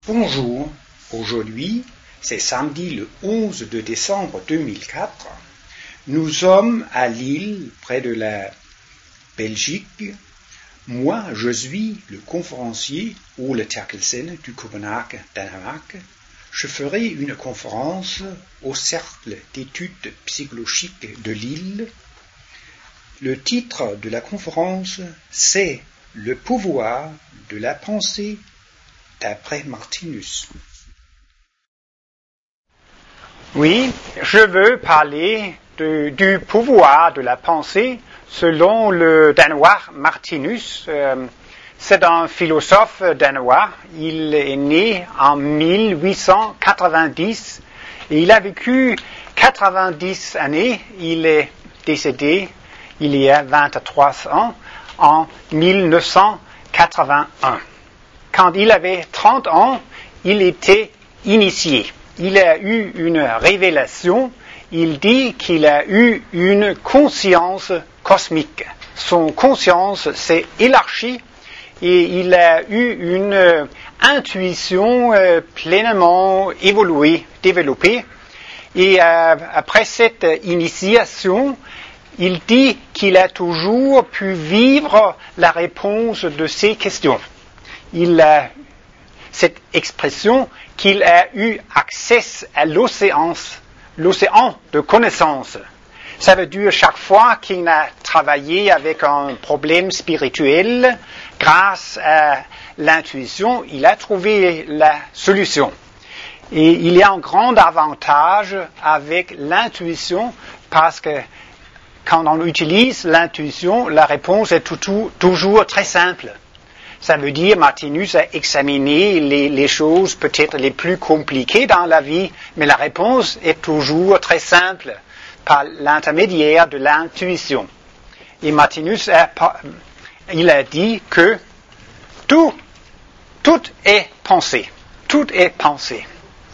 Bonjour, aujourd'hui, c'est samedi le 11 de décembre 2004. Nous sommes à Lille, près de la Belgique. Moi, je suis le conférencier Ole Terkelsen du Copenhague, Danemark. Je ferai une conférence au Cercle d'études psychologiques de Lille. Le titre de la conférence, c'est « Le pouvoir de la pensée » d'après Martinus. Oui, je veux parler du pouvoir de la pensée selon le Danois Martinus. C'est un philosophe danois. Il est né en 1890 et il a vécu 90 années. Il est décédé il y a 23 ans en 1981. Quand il avait 30 ans, il était initié. Il a eu une révélation. Il dit qu'il a eu une conscience cosmique. Son conscience s'est élargie et il a eu une intuition pleinement développée. Et après cette initiation, il dit qu'il a toujours pu vivre la réponse de ces questions. Il a cette expression qu'il a eu accès à l'océan de connaissances. Ça veut dire chaque fois qu'il a travaillé avec un problème spirituel, grâce à l'intuition, il a trouvé la solution. Et il y a un grand avantage avec l'intuition parce que quand on utilise l'intuition, la réponse est toujours très simple. Ça veut dire Martinus a examiné les choses peut-être les plus compliquées dans la vie, mais la réponse est toujours très simple par l'intermédiaire de l'intuition. Et Martinus il a dit que tout est pensée. Tout est pensée.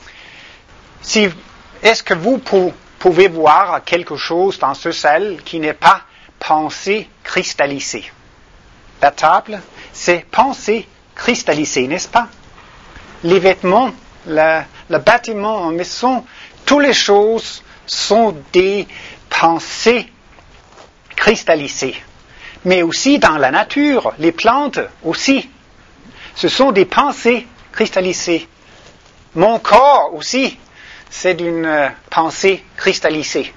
Est-ce que vous pouvez voir quelque chose dans ce salle qui n'est pas pensée cristallisée? La table, c'est pensée cristallisée, n'est-ce pas? Les vêtements, le bâtiment en maison, toutes les choses sont des pensées cristallisées. Mais aussi dans la nature, les plantes aussi, ce sont des pensées cristallisées. Mon corps aussi, c'est une pensée cristallisée.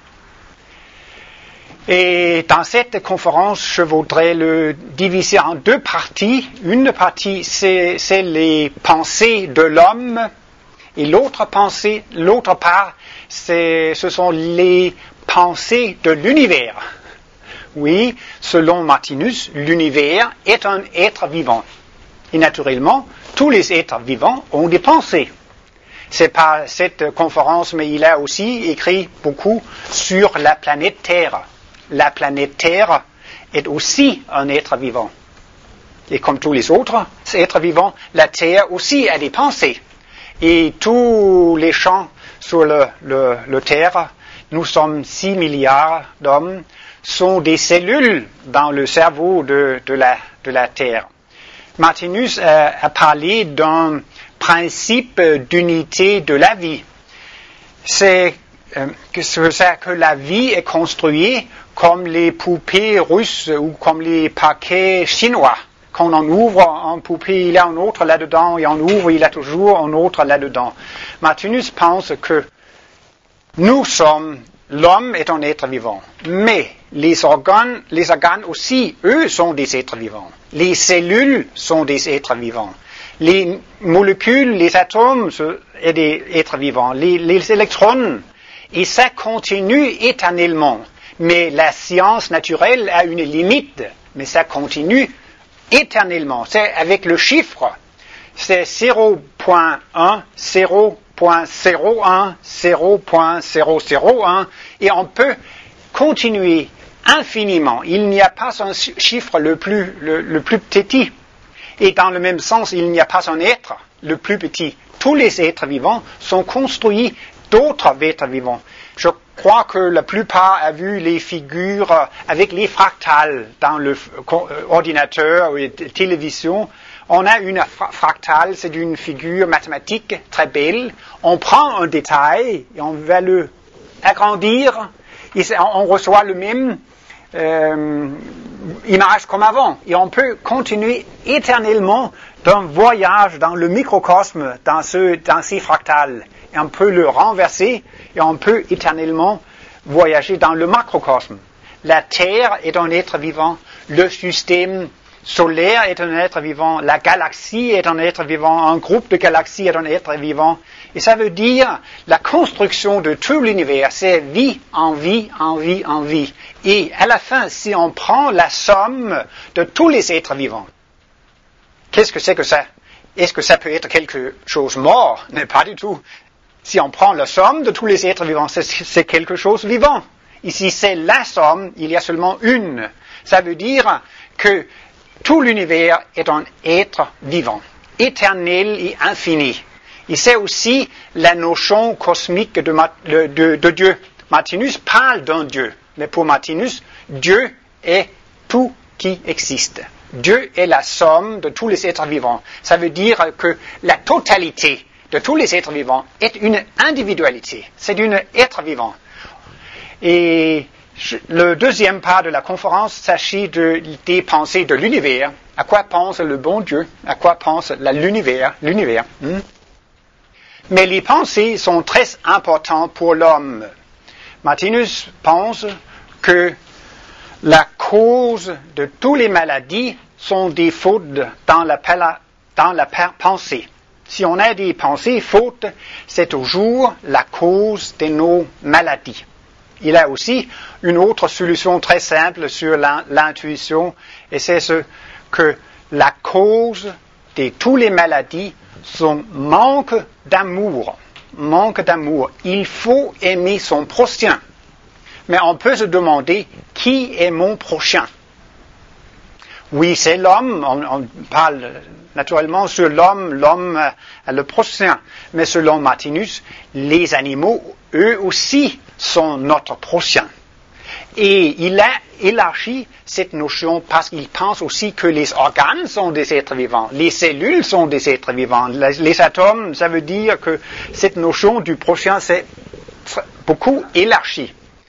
Et dans cette conférence, je voudrais le diviser en deux parties. Une partie, c'est les pensées de l'homme, et l'autre part, ce sont les pensées de l'univers. Oui, selon Martinus, l'univers est un être vivant. Et naturellement, tous les êtres vivants ont des pensées. C'est pas cette conférence, mais il a aussi écrit beaucoup sur la planète Terre. La planète Terre est aussi un être vivant. Et comme tous les autres êtres vivants, la Terre aussi a des pensées. Et tous les champs sur le Terre, nous sommes 6 milliards d'hommes, sont des cellules dans le cerveau de la Terre. Martinus a parlé d'un principe d'unité de la vie. C'est que la vie est construite comme les poupées russes ou comme les paquets chinois. Quand on ouvre un poupée, il y a un autre là-dedans, et on ouvre, il y a toujours un autre là-dedans. Martinus pense que l'homme est un être vivant, mais les organes aussi, eux, sont des êtres vivants. Les cellules sont des êtres vivants. Les molécules, les atomes sont des êtres vivants. Les électrons. Et ça continue éternellement. Mais la science naturelle a une limite, mais ça continue éternellement. C'est avec le chiffre. C'est 0.1, 0.01, 0.001, et on peut continuer infiniment. Il n'y a pas un chiffre le plus petit. Et dans le même sens, il n'y a pas un être le plus petit. Tous les êtres vivants sont construits d'autres êtres vivants. Je crois que la plupart a vu les figures avec les fractales dans l'ordinateur ou la télévision. on a une fractale, c'est une figure mathématique très belle. On prend un détail et on va le agrandir. Et on reçoit le même image comme avant. Et on peut continuer éternellement d'un voyage dans le microcosme, dans ces fractales. Et on peut le renverser et on peut éternellement voyager dans le macrocosme. La Terre est un être vivant. Le système solaire est un être vivant. La galaxie est un être vivant. Un groupe de galaxies est un être vivant. Et ça veut dire la construction de tout l'univers, c'est vie en vie, en vie, en vie. Et à la fin, si on prend la somme de tous les êtres vivants, qu'est-ce que c'est que ça? Est-ce que ça peut être quelque chose mort? Mais pas du tout. Si on prend la somme de tous les êtres vivants, c'est quelque chose vivant. Ici, c'est la somme, il y a seulement une. Ça veut dire que tout l'univers est un être vivant, éternel et infini. Et c'est aussi la notion cosmique de Dieu. Martinus parle d'un Dieu, mais pour Martinus, Dieu est tout qui existe. Dieu est la somme de tous les êtres vivants. Ça veut dire que la totalité de tous les êtres vivants est une individualité. C'est un être vivant. Et le deuxième part de la conférence s'agit des pensées de l'univers. À quoi pense le bon Dieu? À quoi pense l'univers? Mais les pensées sont très importantes pour l'homme. Martinus pense que la cause de toutes les maladies sont des fautes dans la pensée. Si on a des pensées fautes, c'est toujours la cause de nos maladies. Il a aussi une autre solution très simple sur l'intuition, et c'est que la cause de toutes les maladies sont manque d'amour. Manque d'amour. Il faut aimer son prochain. Mais on peut se demander, qui est mon prochain? Oui, c'est l'homme. On parle naturellement sur l'homme. L'homme a le prochain. Mais selon Martinus, les animaux, eux aussi, sont notre prochain. Et il a élargi cette notion parce qu'il pense aussi que les organes sont des êtres vivants, les cellules sont des êtres vivants, les atomes, ça veut dire que cette notion du prochain, c'est beaucoup élargi.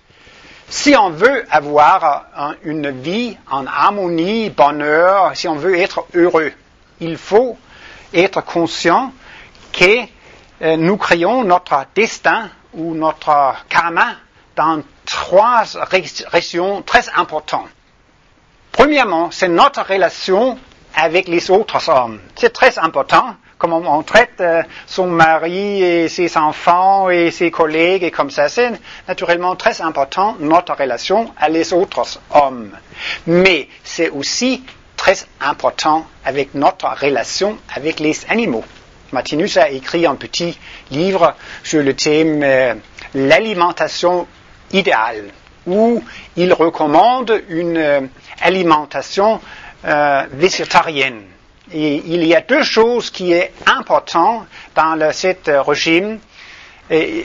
Si on veut avoir une vie en harmonie, bonheur, si on veut être heureux, il faut être conscient que nous créons notre destin ou notre karma dans trois régions très importantes. Premièrement, c'est notre relation avec les autres hommes. C'est très important, comment on traite son mari et ses enfants et ses collègues et comme ça. C'est naturellement très important, notre relation avec les autres hommes. Mais c'est aussi très important avec notre relation avec les animaux. Martinus a écrit un petit livre sur le thème l'alimentation idéale, où il recommande une alimentation végétarienne. Et il y a deux choses qui sont importantes dans cet régime. Il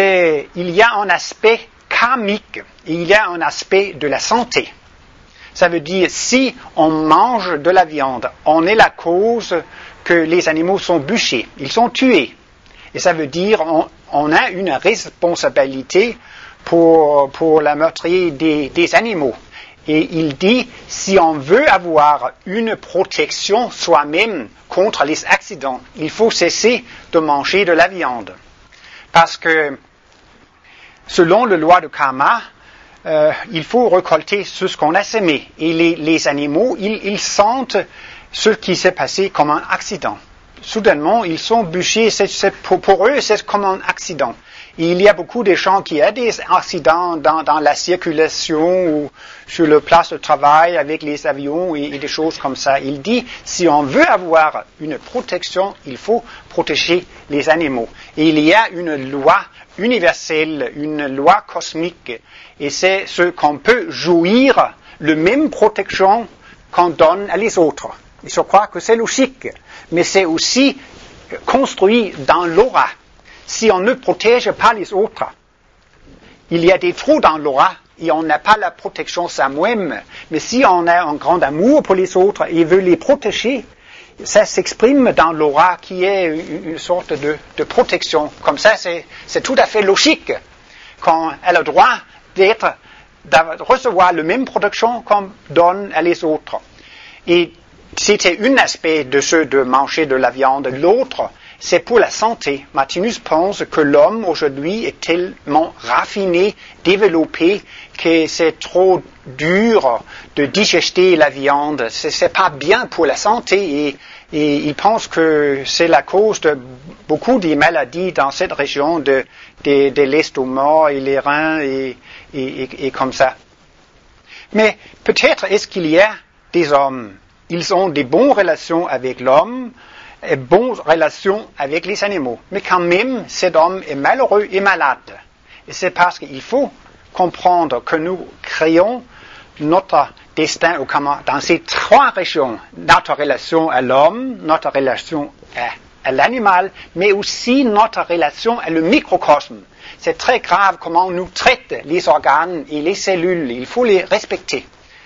y a un aspect karmique et il y a un aspect de la santé. Ça veut dire, si on mange de la viande, on est la cause que les animaux sont bûchés, ils sont tués. Et ça veut dire, on a une responsabilité pour la meurtrier des animaux. Et il dit, si on veut avoir une protection soi-même contre les accidents, il faut cesser de manger de la viande. Parce que, selon la loi de karma, il faut récolter ce qu'on a semé. Et les animaux, ils sentent ce qui s'est passé comme un accident. Soudainement, ils sont bûchés, pour eux, c'est comme un accident. Et il y a beaucoup de gens qui ont des accidents dans la circulation ou sur le place de travail avec les avions et des choses comme ça. Il dit, si on veut avoir une protection, il faut protéger les animaux. Et il y a une loi universelle, une loi cosmique, et c'est ce qu'on peut jouir, la même protection qu'on donne à les autres. Et je crois que c'est logique, mais c'est aussi construit dans l'aura. Si on ne protège pas les autres, il y a des trous dans l'aura et on n'a pas la protection soi-même. Mais si on a un grand amour pour les autres et veut les protéger, ça s'exprime dans l'aura qui est une sorte de protection. Comme ça, c'est tout à fait logique quand elle a le droit de recevoir la même protection qu'on donne à les autres. Et c'était un aspect de ce de manger de la viande. L'autre, c'est pour la santé. Martinus pense que l'homme aujourd'hui est tellement raffiné, développé, que c'est trop dur de digester la viande. C'est pas bien pour la santé et il pense que c'est la cause de beaucoup des maladies dans cette région de l'estomac et les reins et comme ça. Mais peut-être est-ce qu'il y a des hommes, ils ont des bonnes relations avec l'homme, et bonnes relations avec les animaux. Mais quand même, cet homme est malheureux et malade. Et c'est parce qu'il faut comprendre que nous créons notre destin dans ces trois régions. Notre relation à l'homme, notre relation à l'animal, mais aussi notre relation à le microcosme. C'est très grave comment on nous traite les organes et les cellules. Il faut les respecter.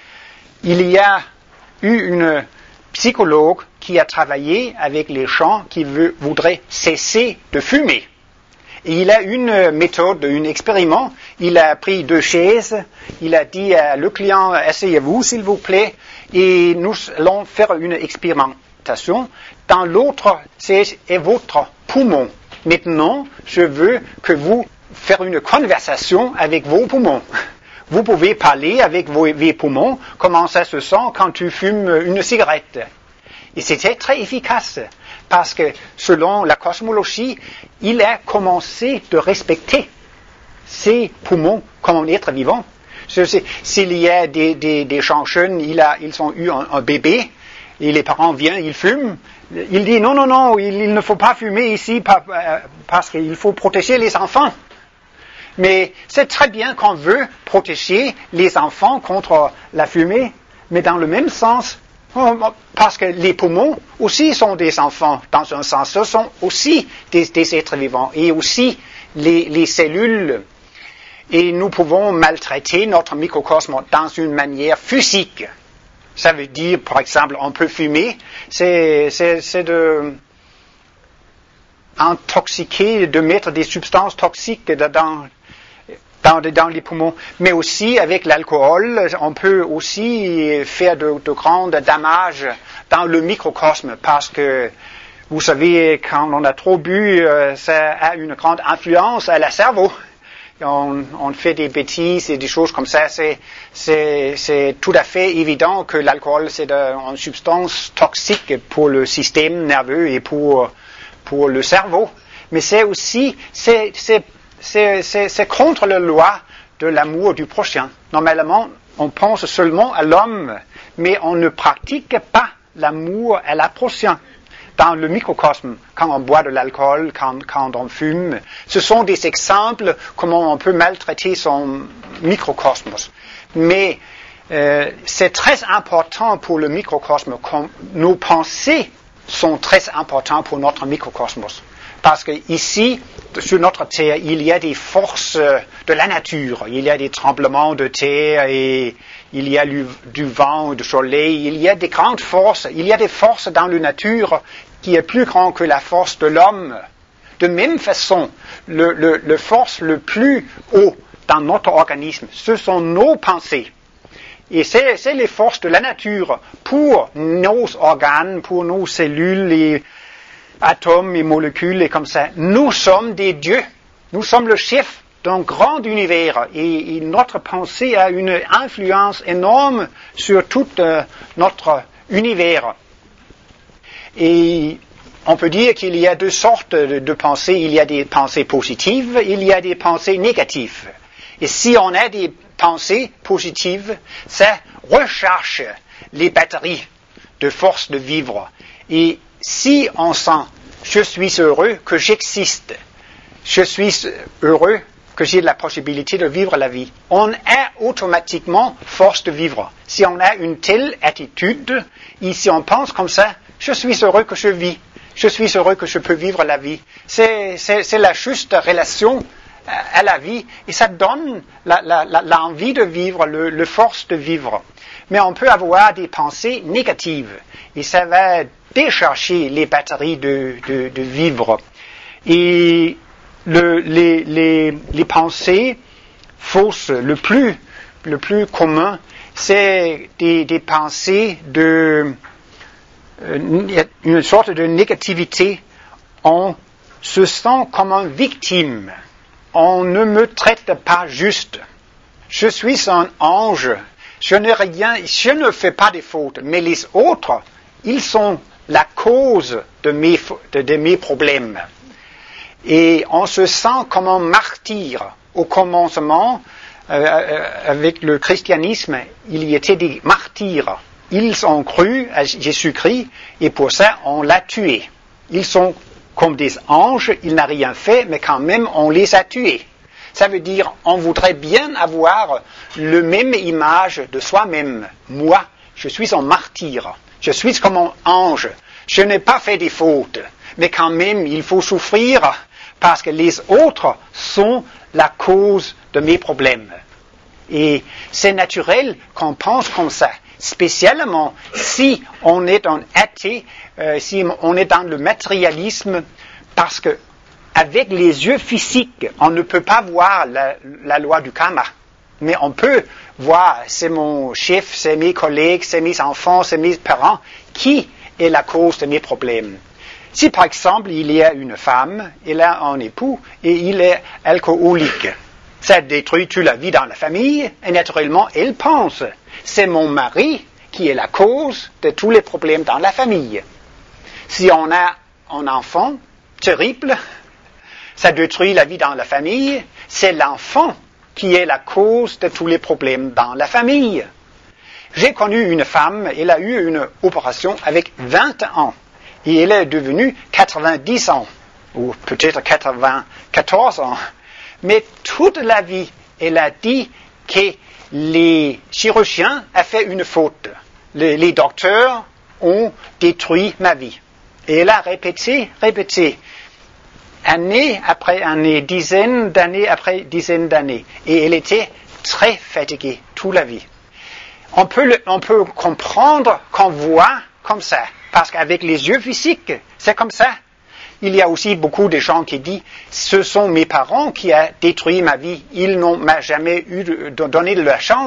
Il y a eu une psychologue qui a travaillé avec les gens qui voudraient cesser de fumer. Et il a une méthode, un expériment. Il a pris 2 chaises, il a dit à le client, asseyez-vous s'il vous plaît, et nous allons faire une expérimentation. Dans l'autre, c'est votre poumon. Maintenant, je veux que vous fassiez une conversation avec vos poumons. Vous pouvez parler avec vos poumons, comment ça se sent quand tu fumes une cigarette. Et c'était très efficace, parce que selon la cosmologie, il a commencé de respecter ses poumons comme un être vivant. S'il y a des gens jeunes, ils ont eu un bébé, et les parents viennent, ils fument, il dit non, il ne faut pas fumer ici parce qu'il faut protéger les enfants. Mais c'est très bien qu'on veut protéger les enfants contre la fumée, mais dans le même sens, parce que les poumons aussi sont des enfants, dans un sens, ce sont aussi des êtres vivants, et aussi les cellules. Et nous pouvons maltraiter notre microcosme dans une manière physique. Ça veut dire, par exemple, on peut fumer, c'est de intoxiquer, de mettre des substances toxiques dans les poumons, mais aussi avec l'alcool, on peut aussi faire de grands dommages dans le microcosme, parce que, vous savez, quand on a trop bu, ça a une grande influence à la cerveau. On fait des bêtises et des choses comme ça. C'est tout à fait évident que l'alcool, c'est une substance toxique pour le système nerveux et pour le cerveau. Mais c'est aussi, c'est contre la loi de l'amour du prochain. Normalement, on pense seulement à l'homme, mais on ne pratique pas l'amour à la prochaine. Dans le microcosme, quand on boit de l'alcool, quand on fume, ce sont des exemples comment on peut maltraiter son microcosmos. Mais c'est très important pour le microcosme, nos pensées sont très importantes pour notre microcosmos. Parce que ici, sur notre terre, il y a des forces de la nature. Il y a des tremblements de terre et il y a du vent, du soleil. Il y a des grandes forces. Il y a des forces dans la nature qui est plus grande que la force de l'homme. De même façon, le force le plus haut dans notre organisme, ce sont nos pensées. Et c'est les forces de la nature pour nos organes, pour nos cellules et atomes et molécules et comme ça. Nous sommes des dieux. Nous sommes le chef d'un grand univers et notre pensée a une influence énorme sur tout notre univers. Et on peut dire qu'il y a 2 sortes de pensées. Il y a des pensées positives, il y a des pensées négatives. Et si on a des pensées positives, ça recharge les batteries de force de vivre. Et si on sent « je suis heureux que j'existe », « je suis heureux que j'ai la possibilité de vivre la vie », on a automatiquement force de vivre. Si on a une telle attitude, et si on pense comme ça, « je suis heureux que je vis », « je suis heureux que je peux vivre la vie », c'est la juste relation à la vie, et ça donne l'envie de vivre, le force de vivre. Mais on peut avoir des pensées négatives, et ça va décharger les batteries de vivre. Et les pensées fausses, le plus commun, c'est des pensées de une sorte de négativité. On se sent comme une victime. On ne me traite pas juste. Je suis un ange. Je ne fais pas de fautes. Mais les autres, ils sont la cause de mes problèmes. Et on se sent comme un martyr. Au commencement, avec le christianisme, il y était des martyrs. Ils ont cru à Jésus-Christ et pour ça, on l'a tué. Ils sont comme des anges, ils n'ont rien fait, mais quand même, on les a tués. Ça veut dire, on voudrait bien avoir le même image de soi-même. Moi, je suis un martyr. Je suis comme un ange. Je n'ai pas fait des fautes. Mais quand même, il faut souffrir parce que les autres sont la cause de mes problèmes. Et c'est naturel qu'on pense comme ça. Spécialement si on est un athée, si on est dans le matérialisme, parce que avec les yeux physiques, on ne peut pas voir la loi du karma. Mais on peut voir, c'est mon chef, c'est mes collègues, c'est mes enfants, c'est mes parents, qui est la cause de mes problèmes. Si par exemple, il y a une femme, elle a un époux, et il est alcoolique, ça détruit toute la vie dans la famille, et naturellement, elle pense, c'est mon mari qui est la cause de tous les problèmes dans la famille. Si on a un enfant terrible, ça détruit la vie dans la famille, c'est l'enfant qui est la cause de tous les problèmes dans la famille. J'ai connu une femme, elle a eu une opération avec 20 ans, et elle est devenue 90 ans, ou peut-être 94 ans. Mais toute la vie, elle a dit que les chirurgiens ont fait une faute. Les docteurs ont détruit ma vie. Et elle a répété, année après année, dizaines d'années après dizaines d'années. Et elle était très fatiguée toute la vie. On peut comprendre qu'on voit comme ça, parce qu'avec les yeux physiques, c'est comme ça. Il y a aussi beaucoup de gens qui disent « ce sont mes parents qui ont détruit ma vie, ils n'ont jamais donné de la chance ».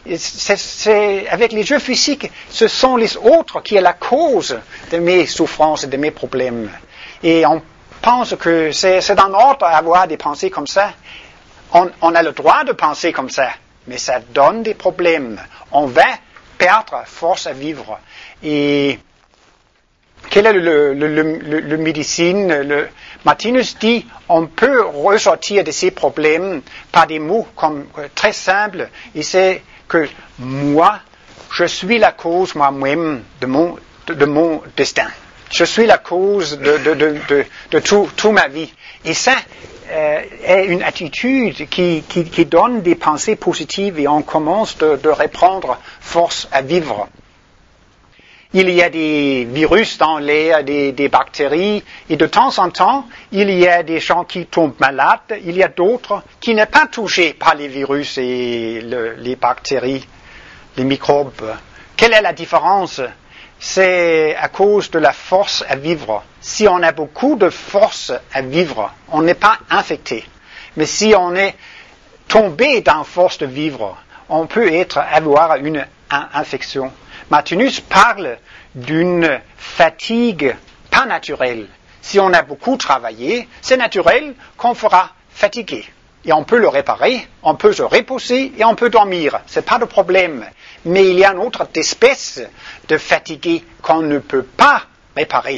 C'est avec les yeux physiques, ce sont les autres qui sont la cause de mes souffrances et de mes problèmes. Et on pense que c'est en ordre d'avoir des pensées comme ça. On a le droit de penser comme ça, mais ça donne des problèmes. On va perdre force à vivre. Et quelle est le médecine? Martinus dit, on peut ressortir de ces problèmes par des mots comme très simples. Et c'est que moi, je suis la cause moi-même de mon destin. Je suis la cause de toute ma vie. Et ça est une attitude qui donne des pensées positives et on commence de reprendre force à vivre. Il y a des virus dans l'air, des bactéries, et de temps en temps, il y a des gens qui tombent malades, il y a d'autres qui ne sont pas touchés par les virus et les bactéries, les microbes. Quelle est la différence? C'est à cause de la force à vivre. Si on a beaucoup de force à vivre, on n'est pas infecté. Mais si on est tombé dans la force de vivre, on peut avoir une infection. Martinus parle d'une fatigue pas naturelle. Si on a beaucoup travaillé, c'est naturel qu'on sera fatigué. Et on peut le réparer, on peut se reposer et on peut dormir. C'est pas de problème. Mais il y a une autre espèce de fatigue qu'on ne peut pas réparer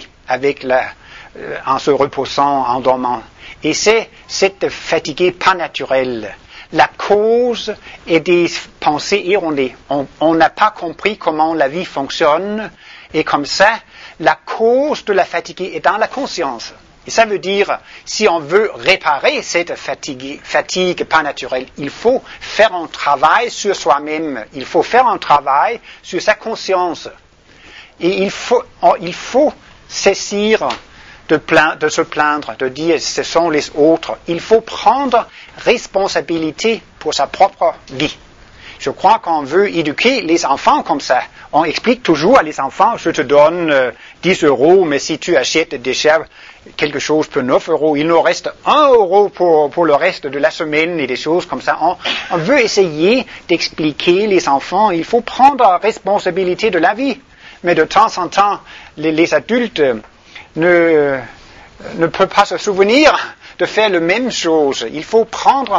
en se reposant, en dormant. Et c'est cette fatigue pas naturelle. La cause est des pensées erronées. On n'a pas compris comment la vie fonctionne et comme ça, la cause de la fatigue est dans la conscience. Et ça veut dire, si on veut réparer cette fatigue pas naturelle, il faut faire un travail sur soi-même. Il faut faire un travail sur sa conscience. Et il faut cesser de se plaindre, de dire ce sont les autres. Il faut prendre responsabilité pour sa propre vie. Je crois qu'on veut éduquer les enfants comme ça. On explique toujours à les enfants, je te donne 10 euros, mais si tu achètes déjà quelque chose pour 9 euros, il nous reste 1 euro pour le reste de la semaine et des choses comme ça. On veut essayer d'expliquer les enfants, il faut prendre la responsabilité de la vie. Mais de temps en temps, les adultes ne peuvent pas se souvenir de faire la même chose. Il faut prendre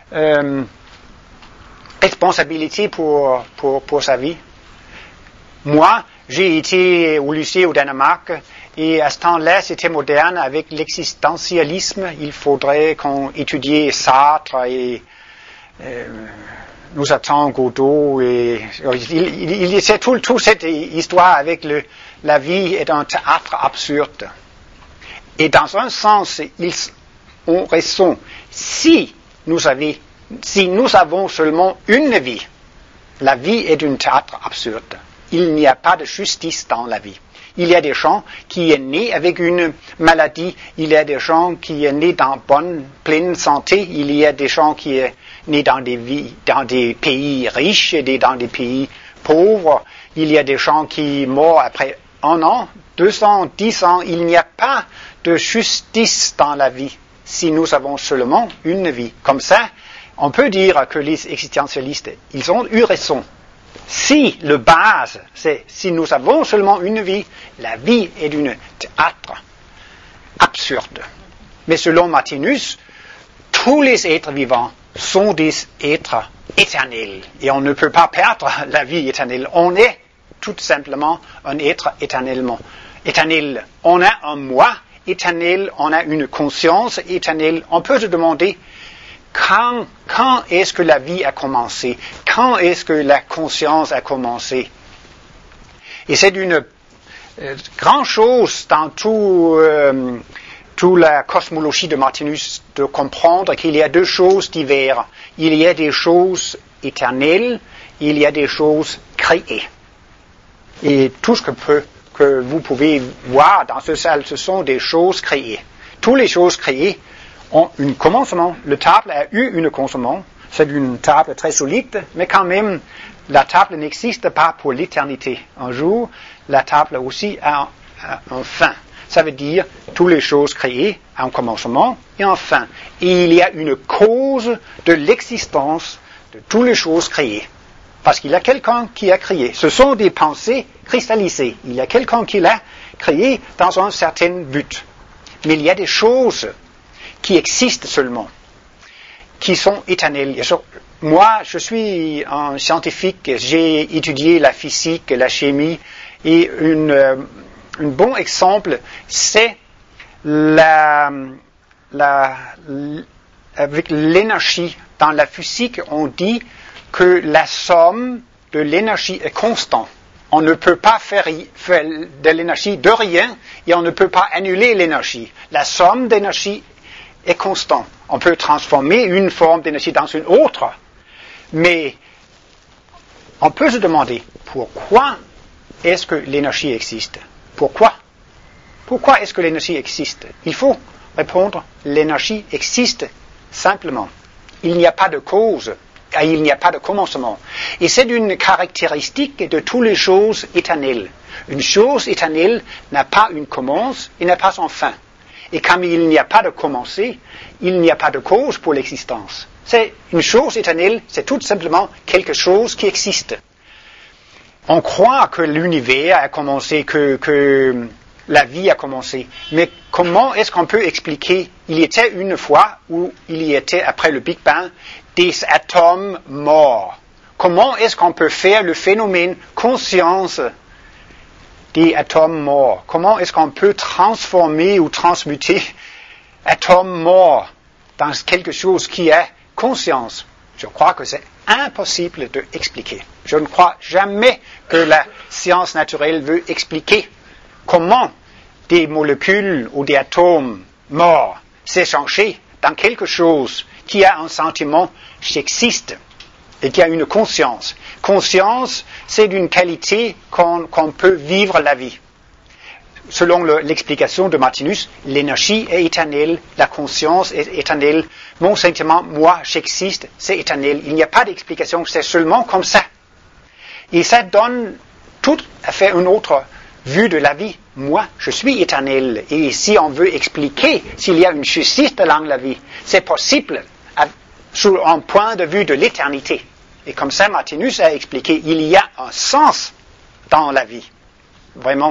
responsabilité pour sa vie. Moi, j'ai été au lycée au Danemark et à ce temps-là, c'était moderne avec l'existentialisme. Il faudrait qu'on étudie Sartre et nous attend Godot et il c'est toute cette histoire avec la vie est un théâtre absurde. Et dans un sens, ils ont raison. Si nous avons seulement une vie, la vie est un théâtre absurde. Il n'y a pas de justice dans la vie. Il y a des gens qui sont nés avec une maladie, il y a des gens qui sont nés dans pleine santé, il y a des gens qui sont nés dans des pays riches et dans des pays pauvres, il y a des gens qui meurent après 1 an, 2 ans, 10 ans. Il n'y a pas de justice dans la vie si nous avons seulement une vie. Comme ça, on peut dire que les existentialistes, ils ont eu raison. Si le base, c'est si nous avons seulement une vie, la vie est un théâtre absurde. Mais selon Martinus, tous les êtres vivants sont des êtres éternels. Et on ne peut pas perdre la vie éternelle. On est tout simplement un être éternel. On a un moi éternel, on a une conscience éternelle. On peut se demander quand est-ce que la vie a commencé? Quand est-ce que la conscience a commencé? Et c'est une grande chose dans toute la cosmologie de Martinus de comprendre qu'il y a 2 choses diverses. Il y a des choses éternelles, il y a des choses créées. Et tout ce que vous pouvez voir dans ce salle, ce sont des choses créées. Toutes les choses créées ont un commencement. Le table a eu un commencement. C'est une table très solide, mais quand même, la table n'existe pas pour l'éternité. Un jour, la table aussi a un fin. Ça veut dire toutes les choses créées ont un commencement et un fin. Et il y a une cause de l'existence de toutes les choses créées. Parce qu'il y a quelqu'un qui a créé. Ce sont des pensées cristallisées. Il y a quelqu'un qui l'a créé dans un certain but. Mais il y a des choses qui existent seulement, qui sont éternelles. Moi, je suis un scientifique, j'ai étudié la physique, la chimie, et un bon exemple, c'est avec l'énergie. Dans la physique, on dit que la somme de l'énergie est constante. On ne peut pas faire de l'énergie de rien et on ne peut pas annuler l'énergie. La somme d'énergie est constante. On peut transformer une forme d'énergie dans une autre, mais on peut se demander pourquoi est-ce que l'énergie existe? Pourquoi est-ce que l'énergie existe? Il faut répondre, l'énergie existe simplement. Il n'y a pas de cause. Il n'y a pas de commencement. Et c'est une caractéristique de toutes les choses éternelles. Une chose éternelle n'a pas une commence et n'a pas une fin. Et comme il n'y a pas de commencé, il n'y a pas de cause pour l'existence. C'est une chose éternelle, c'est tout simplement quelque chose qui existe. On croit que l'univers a commencé, que la vie a commencé. Mais comment est-ce qu'on peut expliquer? Il y était une fois où il y était, après le Big Bang, des atomes morts. Comment est-ce qu'on peut faire le phénomène conscience des atomes morts? Comment est-ce qu'on peut transformer ou transmuter atomes morts dans quelque chose qui a conscience? Je crois que c'est impossible d'expliquer. Je ne crois jamais que la science naturelle veut expliquer comment des molécules ou des atomes morts s'échangent dans quelque chose qui a un sentiment qui existe et qui a une conscience. Conscience, c'est une qualité qu'on peut vivre la vie. selon l'explication de Martinus, l'énergie est éternelle, la conscience est éternelle, mon sentiment, moi, j'existe, c'est éternel. Il n'y a pas d'explication, c'est seulement comme ça. Et ça donne tout à fait une autre vue de la vie. Moi, je suis éternel. Et si on veut expliquer s'il y a une justice dans la vie, c'est possible sur un point de vue de l'éternité. Et comme ça, Martinus a expliqué, il y a un sens dans la vie. Vraiment.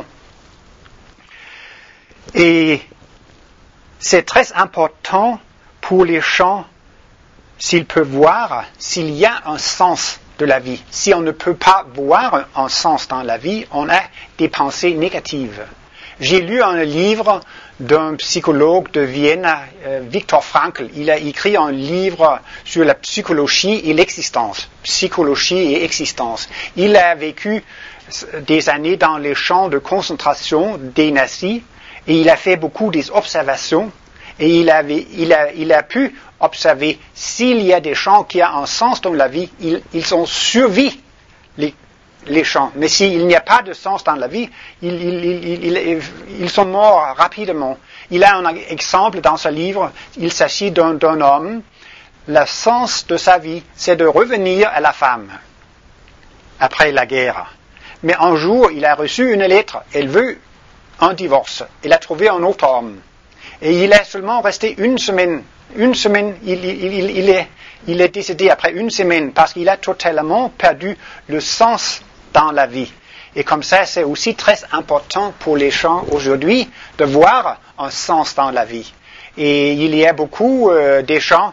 Et c'est très important pour les gens s'ils peuvent voir s'il y a un sens de la vie. Si on ne peut pas voir un sens dans la vie, on a des pensées négatives. J'ai lu un livre d'un psychologue de Vienne, Viktor Frankl. Il a écrit un livre sur la psychologie et l'existence. Psychologie et existence. Il a vécu des années dans les champs de concentration des nazis et il a fait beaucoup d'observations et il a pu observer s'il y a des gens qui ont un sens dans la vie, ils ont survécu les champs. Mais s'il n'y a pas de sens dans la vie, ils sont morts rapidement. Il a un exemple dans ce livre, il s'agit d'un homme, le sens de sa vie, c'est de revenir à la femme après la guerre. Mais un jour, il a reçu une lettre, elle veut un divorce. Il a trouvé un autre homme. Et il est seulement resté une semaine. Une semaine, il est décédé après une semaine parce qu'il a totalement perdu le sens dans la vie. Et comme ça, c'est aussi très important pour les gens aujourd'hui de voir un sens dans la vie. Et il y a beaucoup de gens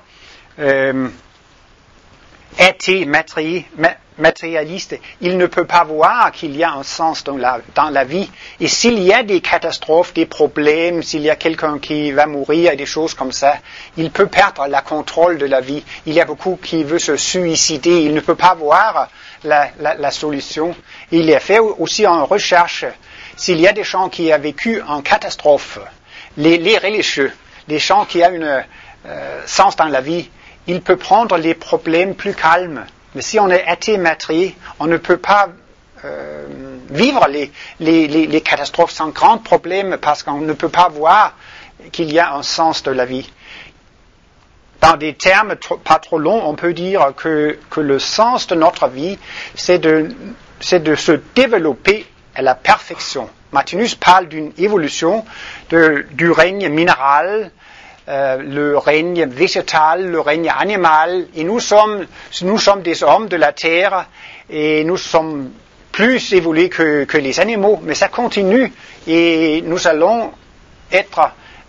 matérialistes. Ils ne peuvent pas voir qu'il y a un sens dans la vie. Et s'il y a des catastrophes, des problèmes, s'il y a quelqu'un qui va mourir et des choses comme ça, il peut perdre le contrôle de la vie. Il y a beaucoup qui veulent se suicider. Il ne peut pas voir la solution. Il a fait aussi une recherche. S'il y a des gens qui ont vécu une catastrophe, les religieux, les gens qui ont un sens dans la vie, ils peuvent prendre les problèmes plus calmes. Mais si on est athée matériel, on ne peut pas vivre les catastrophes sans grand problème parce qu'on ne peut pas voir qu'il y a un sens de la vie. Dans des termes pas trop longs, on peut dire que le sens de notre vie, c'est de se développer à la perfection. Martinus parle d'une évolution du règne minéral, le règne végétal, le règne animal, et nous sommes des hommes de la terre, et nous sommes plus évolués que les animaux, mais ça continue, et nous allons être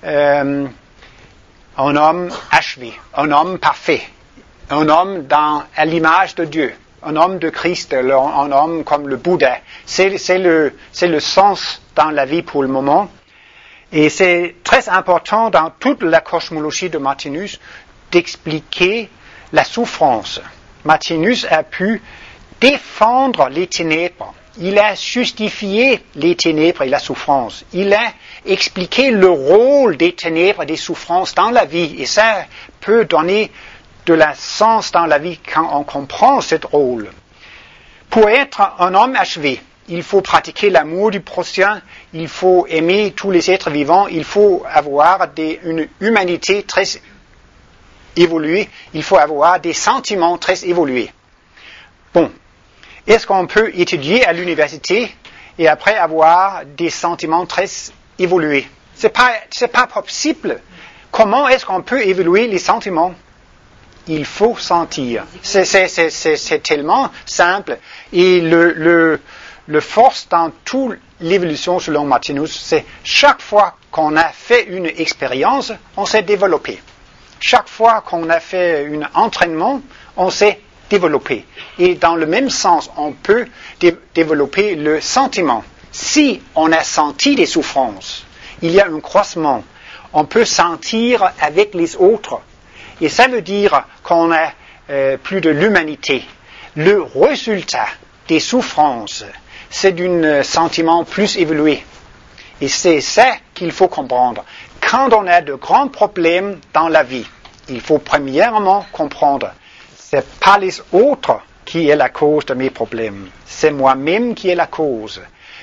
un homme achevé, un homme parfait, un homme à l'image de Dieu, un homme de Christ, un homme comme le Bouddha. C'est le sens dans la vie pour le moment. Et c'est très important dans toute la cosmologie de Martinus d'expliquer la souffrance. Martinus a pu défendre les ténèbres. Il a justifié les ténèbres et la souffrance. Il a expliqué le rôle des ténèbres et des souffrances dans la vie. Et ça peut donner de la sens dans la vie quand on comprend ce rôle. Pour être un homme achevé, il faut pratiquer l'amour du prochain, il faut aimer tous les êtres vivants, il faut avoir une humanité très évoluée, il faut avoir des sentiments très évolués. Bon, est-ce qu'on peut étudier à l'université et après avoir des sentiments très évolués? C'est pas possible. Comment est-ce qu'on peut évoluer les sentiments? Il faut sentir. C'est tellement simple. Et le force dans toute l'évolution selon Martinus, c'est chaque fois qu'on a fait une expérience, on s'est développé. Chaque fois qu'on a fait un entraînement, on s'est développé. Et dans le même sens, on peut développer le sentiment. Si on a senti des souffrances, il y a un croissement. On peut sentir avec les autres. Et ça veut dire qu'on a plus de l'humanité. Le résultat des souffrances, c'est d'un sentiment plus évolué. Et c'est ça qu'il faut comprendre. Quand on a de grands problèmes dans la vie, il faut premièrement comprendre, c'est pas les autres qui est la cause de mes problèmes. C'est moi-même qui est la cause.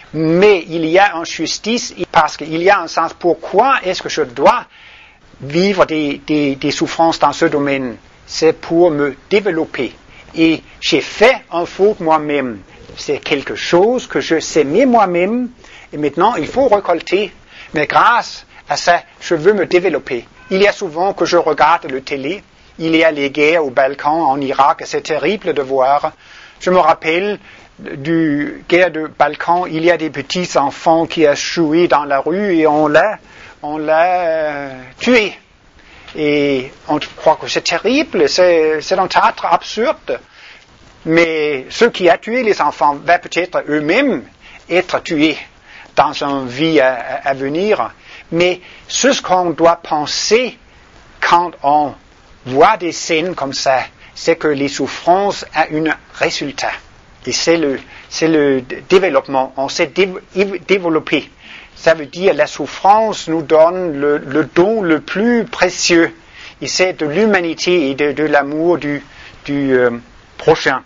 mais il y a une justice parce qu'il y a un sens. Pourquoi est-ce que je dois vivre des souffrances dans ce domaine? C'est pour me développer. Et j'ai fait une faute moi-même. C'est quelque chose que je s'aimais moi-même, et maintenant il faut récolter. Mais grâce à ça, je veux me développer. Il y a souvent que je regarde le télé, il y a les guerres au Balkan, en Irak, c'est terrible de voir. Je me rappelle du guerre du Balkan, il y a des petits enfants qui ont joué dans la rue et on l'a tué. Et on croit que c'est terrible, c'est un théâtre absurde. Mais ceux qui ont tué les enfants vont peut-être eux-mêmes être tués dans une vie à venir. Mais ce qu'on doit penser quand on voit des scènes comme ça, c'est que les souffrances ont un résultat. Et c'est le développement. On s'est développé. Ça veut dire la souffrance nous donne le don le plus précieux. Et c'est de l'humanité et de l'amour du prochain.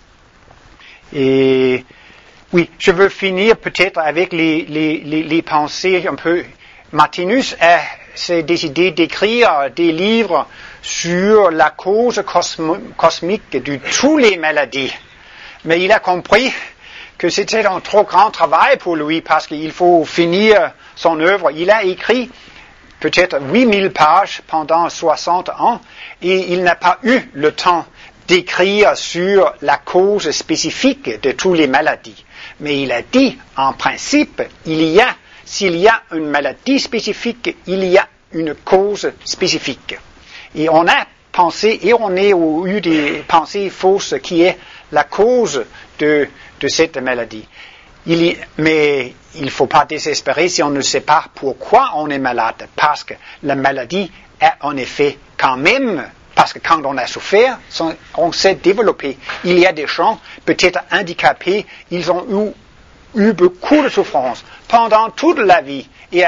Et oui, je veux finir peut-être avec les pensées un peu. Martinus s'est décidé d'écrire des livres sur la cause cosmique de toutes les maladies. Mais il a compris que c'était un trop grand travail pour lui parce qu'il faut finir son œuvre. Il a écrit peut-être 8000 pages pendant 60 ans et il n'a pas eu le temps d'écrire sur la cause spécifique de toutes les maladies. Mais il a dit, en principe, s'il y a une maladie spécifique, il y a une cause spécifique. Et on a pensé, et on a eu des pensées fausses qui est la cause de cette maladie. Mais il ne faut pas désespérer si on ne sait pas pourquoi on est malade, parce que la maladie a un effet quand même. Parce que quand on a souffert, on s'est développé. Il y a des gens, peut-être handicapés, ils ont eu beaucoup de souffrance pendant toute la vie. Et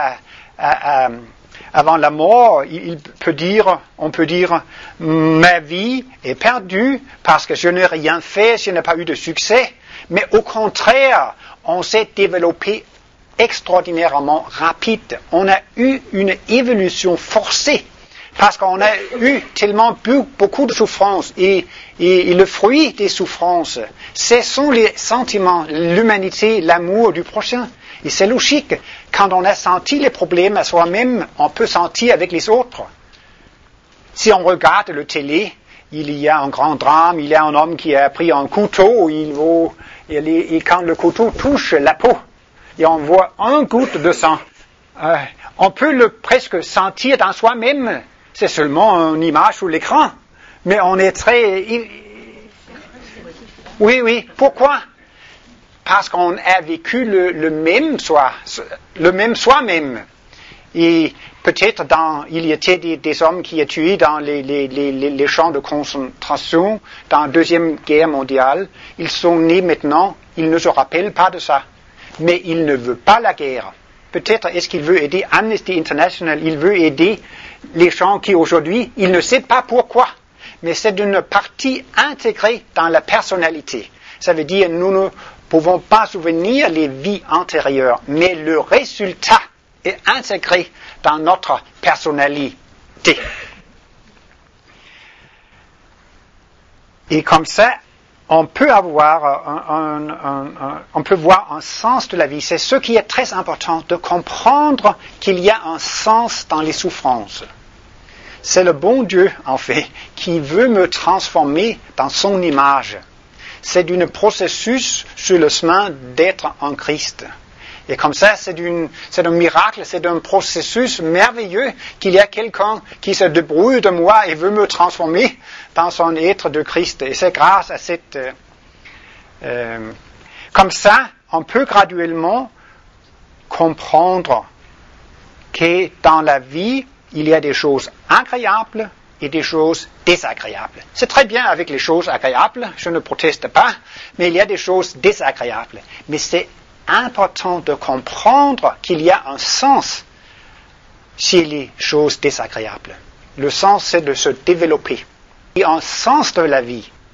avant la mort, on peut dire, ma vie est perdue parce que je n'ai rien fait, je n'ai pas eu de succès. Mais au contraire, on s'est développé extraordinairement rapide. On a eu une évolution forcée. Parce qu'on a eu tellement beaucoup de souffrances et le fruit des souffrances, ce sont les sentiments, l'humanité, l'amour du prochain. Et c'est logique. Quand on a senti les problèmes à soi-même, on peut sentir avec les autres. Si on regarde le télé, il y a un grand drame, il y a un homme qui a pris un couteau, et quand le couteau touche la peau, et on voit un goutte de sang, on peut le presque sentir dans soi-même. C'est seulement une image sur l'écran. Mais on est très... Oui. Pourquoi? Parce qu'on a vécu le même soi-même. Et peut-être il y était des hommes qui étaient tués dans les champs de concentration dans la Deuxième Guerre mondiale. Ils sont nés maintenant, ils ne se rappellent pas de ça. Mais ils ne veulent pas la guerre. Peut-être est-ce qu'il veut aider Amnesty International, il veut aider les gens qui aujourd'hui, ils ne savent pas pourquoi. Mais c'est une partie intégrée dans la personnalité. Ça veut dire nous ne pouvons pas souvenir les vies antérieures, mais le résultat est intégré dans notre personnalité. Et comme ça, on peut voir un sens de la vie. C'est ce qui est très important, de comprendre qu'il y a un sens dans les souffrances. C'est le bon Dieu, en fait, qui veut me transformer dans son image. C'est un processus sur le chemin d'être en Christ. Et comme ça, c'est un miracle, c'est un processus merveilleux qu'il y a quelqu'un qui se débrouille de moi et veut me transformer dans son être de Christ. Et c'est grâce à cette... comme ça, on peut graduellement comprendre que dans la vie, il y a des choses agréables et des choses désagréables. C'est très bien avec les choses agréables, je ne proteste pas, mais il y a des choses désagréables. Mais c'est important de comprendre qu'il y a un sens chez les choses désagréables. Le sens, c'est de se développer. Il y a un sens de la vie.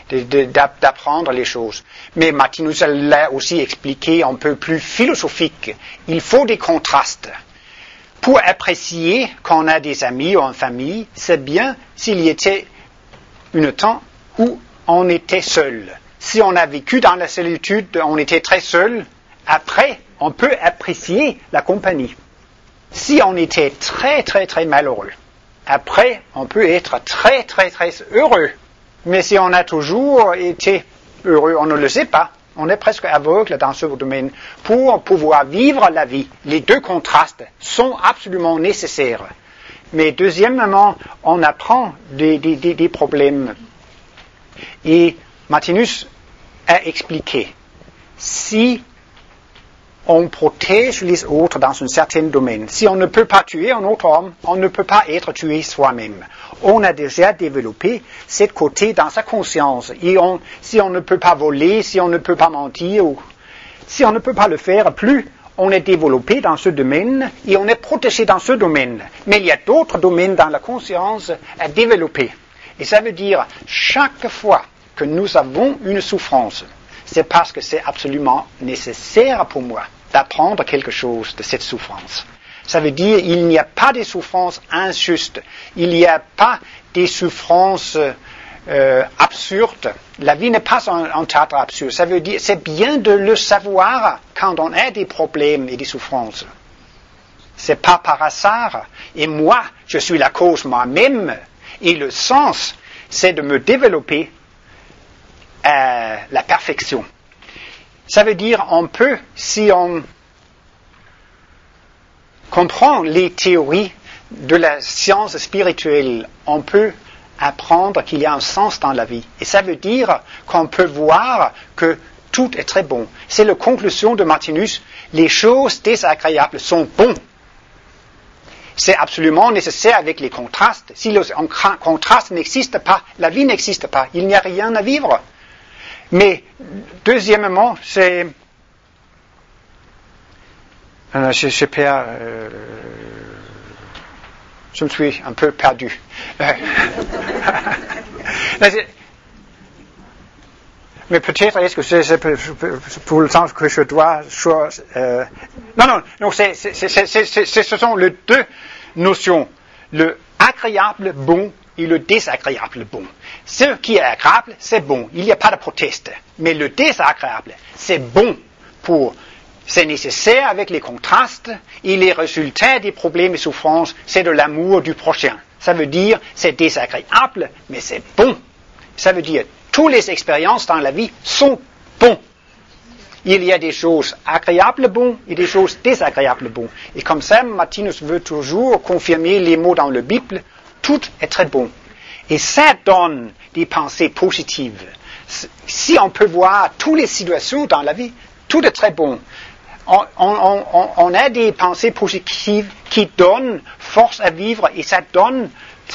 d'apprendre les choses. Mais Martinus l'a aussi expliqué un peu plus philosophique. Il faut des contrastes. Pour apprécier qu'on a des amis ou une famille, c'est bien s'il y était un temps où on était seul. Si on a vécu dans la solitude, on était très seul, après, on peut apprécier la compagnie. Si on était très, très, très malheureux, après, on peut être très, très, très heureux. Mais si on a toujours été heureux, on ne le sait pas. On est presque aveugle dans ce domaine. Pour pouvoir vivre la vie, les deux contrastes sont absolument nécessaires. Mais deuxièmement, on apprend des problèmes. Et Martinus a expliqué, si on protège les autres dans un certain domaine, si on ne peut pas tuer un autre homme, on ne peut pas être tué soi-même. On a déjà développé cette côté dans sa conscience. Et si on ne peut pas voler, si on ne peut pas mentir, ou si on ne peut pas le faire plus, on est développé dans ce domaine et on est protégé dans ce domaine. Mais il y a d'autres domaines dans la conscience à développer. Et ça veut dire, chaque fois que nous avons une souffrance, c'est parce que c'est absolument nécessaire pour moi d'apprendre quelque chose de cette souffrance. Ça veut dire qu'il n'y a pas de souffrances injustes, il n'y a pas des souffrances absurdes. La vie n'est pas un théâtre absurde. Ça veut dire c'est bien de le savoir quand on a des problèmes et des souffrances. C'est pas par hasard. Et moi, je suis la cause moi-même. Et le sens, c'est de me développer à la perfection. Ça veut dire on peut, si on comprend les théories de la science spirituelle, on peut apprendre qu'il y a un sens dans la vie. Et ça veut dire qu'on peut voir que tout est très bon. C'est la conclusion de Martinus. Les choses désagréables sont bonnes. C'est absolument nécessaire avec les contrastes. Si le contraste n'existe pas, la vie n'existe pas. Il n'y a rien à vivre. Mais, deuxièmement, c'est... Je perds... je me suis un peu perdu. Mais peut-être, est-ce que c'est pour le temps que je dois... Non, ce sont les deux notions. Le agréable bon et le désagréable bon. Ce qui est agréable, c'est bon. Il n'y a pas de proteste. Mais le désagréable, c'est bon c'est nécessaire avec les contrastes et les résultats des problèmes et souffrances, c'est de l'amour du prochain. Ça veut dire, c'est désagréable, mais c'est bon. Ça veut dire, toutes les expériences dans la vie sont bonnes. Il y a des choses agréables bonnes et des choses désagréables bonnes. Et comme ça, Martinus veut toujours confirmer les mots dans la Bible, tout est très bon. Et ça donne des pensées positives. Si on peut voir toutes les situations dans la vie, tout est très bon. On a des pensées positives qui donnent force à vivre et ça donne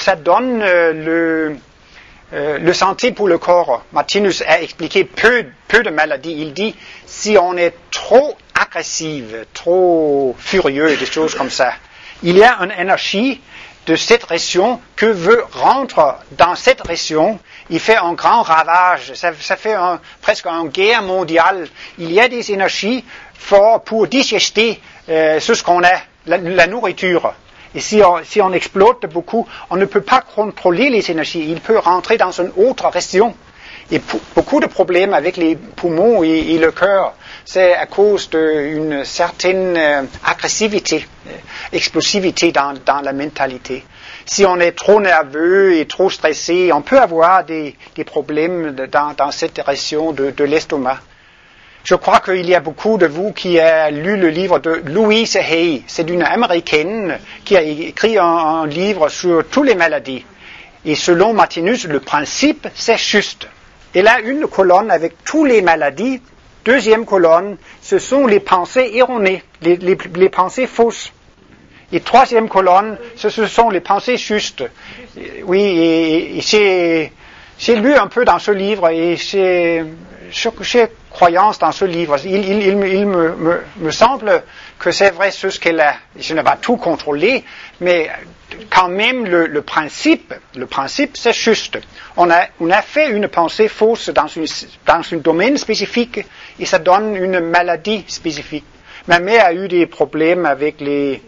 le santé pour le corps. Martinus a expliqué peu de maladies. Il dit, si on est trop agressif, trop furieux, des choses comme ça, il y a une énergie de cette région que veut rentrer dans cette région. Il fait un grand ravage. Ça fait presque une guerre mondiale. Il y a des énergies fortes pour digester ce qu'on a, la nourriture. Et si on exploite beaucoup, on ne peut pas contrôler les énergies. Il peut rentrer dans une autre région. Et beaucoup de problèmes avec les poumons et le cœur, c'est à cause d'une certaine agressivité, explosivité dans la mentalité. Si on est trop nerveux et trop stressé, on peut avoir des problèmes dans cette région de l'estomac. Je crois qu'il y a beaucoup de vous qui ont lu le livre de Louise Hay. C'est une Américaine qui a écrit un livre sur toutes les maladies. Et selon Martinus, le principe, c'est juste. Elle a une colonne avec toutes les maladies. Deuxième colonne, ce sont les pensées erronées, les pensées fausses. Et troisième colonne, ce sont les pensées justes. Oui, et j'ai lu un peu dans ce livre et j'ai croyance dans ce livre. Il me semble que c'est vrai ce qu'elle a. Je n'ai pas tout contrôlé, mais quand même le principe c'est juste. On a fait une pensée fausse dans un domaine spécifique et ça donne une maladie spécifique. Ma mère a eu des problèmes avec les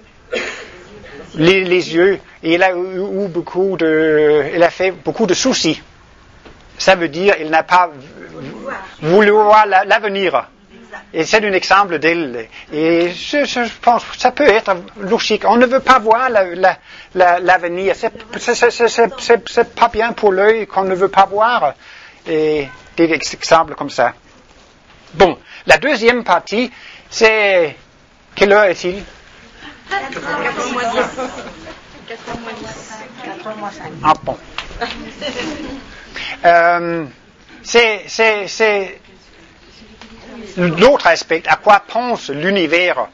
yeux et elle a fait beaucoup de soucis. Ça veut dire qu'elle n'a pas voulu voir l'avenir. Et c'est un exemple d'elle. Et je pense que ça peut être logique. On ne veut pas voir l'avenir. C'est pas bien pour l'œil qu'on ne veut pas voir. Et des exemples comme ça. Bon, la deuxième partie, c'est... Quelle heure est-il? 4h-5. Ah bon. C'est l'autre aspect, à quoi pense l'univers.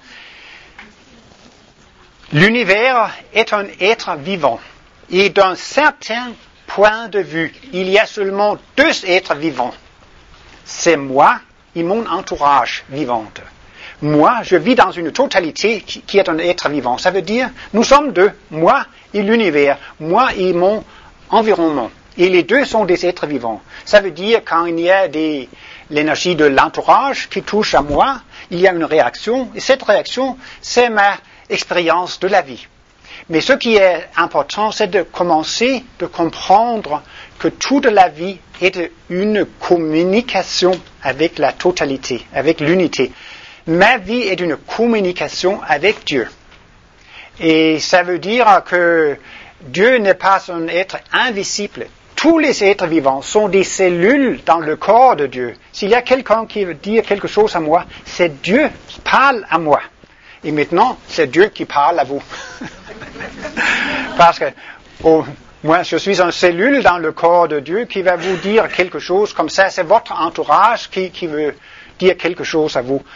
L'univers est un être vivant. Et d'un certain point de vue, il y a seulement deux êtres vivants. C'est moi et mon entourage vivant. Moi, je vis dans une totalité qui est un être vivant. Ça veut dire, nous sommes deux, moi et l'univers, moi et mon environnement. Et les deux sont des êtres vivants. Ça veut dire, quand il y a l'énergie de l'entourage qui touche à moi, il y a une réaction, et cette réaction, c'est ma expérience de la vie. Mais ce qui est important, c'est de commencer de comprendre que toute la vie est une communication avec la totalité, avec l'unité. Ma vie est une communication avec Dieu. Et ça veut dire que Dieu n'est pas un être invisible. Tous les êtres vivants sont des cellules dans le corps de Dieu. S'il y a quelqu'un qui veut dire quelque chose à moi, c'est Dieu qui parle à moi. Et maintenant, c'est Dieu qui parle à vous. Parce que moi, je suis une cellule dans le corps de Dieu qui va vous dire quelque chose comme ça. C'est votre entourage qui veut dire quelque chose à vous.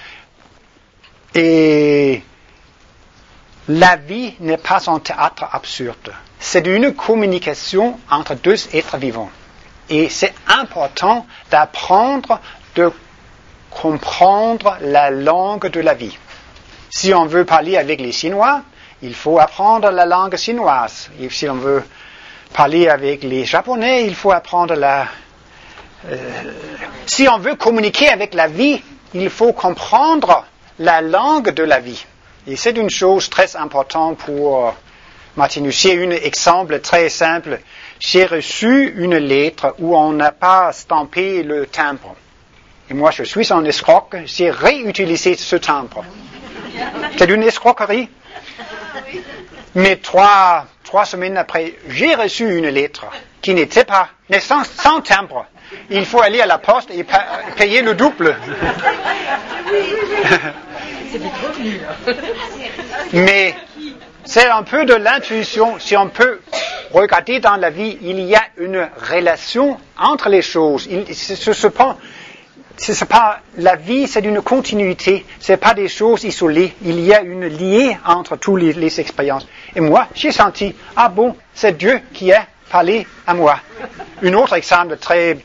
Et la vie n'est pas un théâtre absurde. C'est une communication entre deux êtres vivants. Et c'est important d'apprendre de comprendre la langue de la vie. Si on veut parler avec les Chinois, il faut apprendre la langue chinoise. Et si on veut parler avec les Japonais, il faut apprendre si on veut communiquer avec la vie, il faut comprendre la langue de la vie. Et c'est une chose très importante pour Martinus. J'ai un exemple très simple. J'ai reçu une lettre où on n'a pas stampé le timbre. Et moi, je suis un escroc. J'ai réutilisé ce timbre. C'est une escroquerie. Mais trois semaines après, j'ai reçu une lettre qui n'était pas, mais sans timbre. Il faut aller à la poste et payer le double. Mais c'est un peu de l'intuition. Si on peut regarder dans la vie, il y a une relation entre les choses. La vie, c'est une continuité. C'est pas des choses isolées. Il y a une liée entre toutes les expériences. Et moi, j'ai senti, ah bon, c'est Dieu qui a parlé à moi. Un autre exemple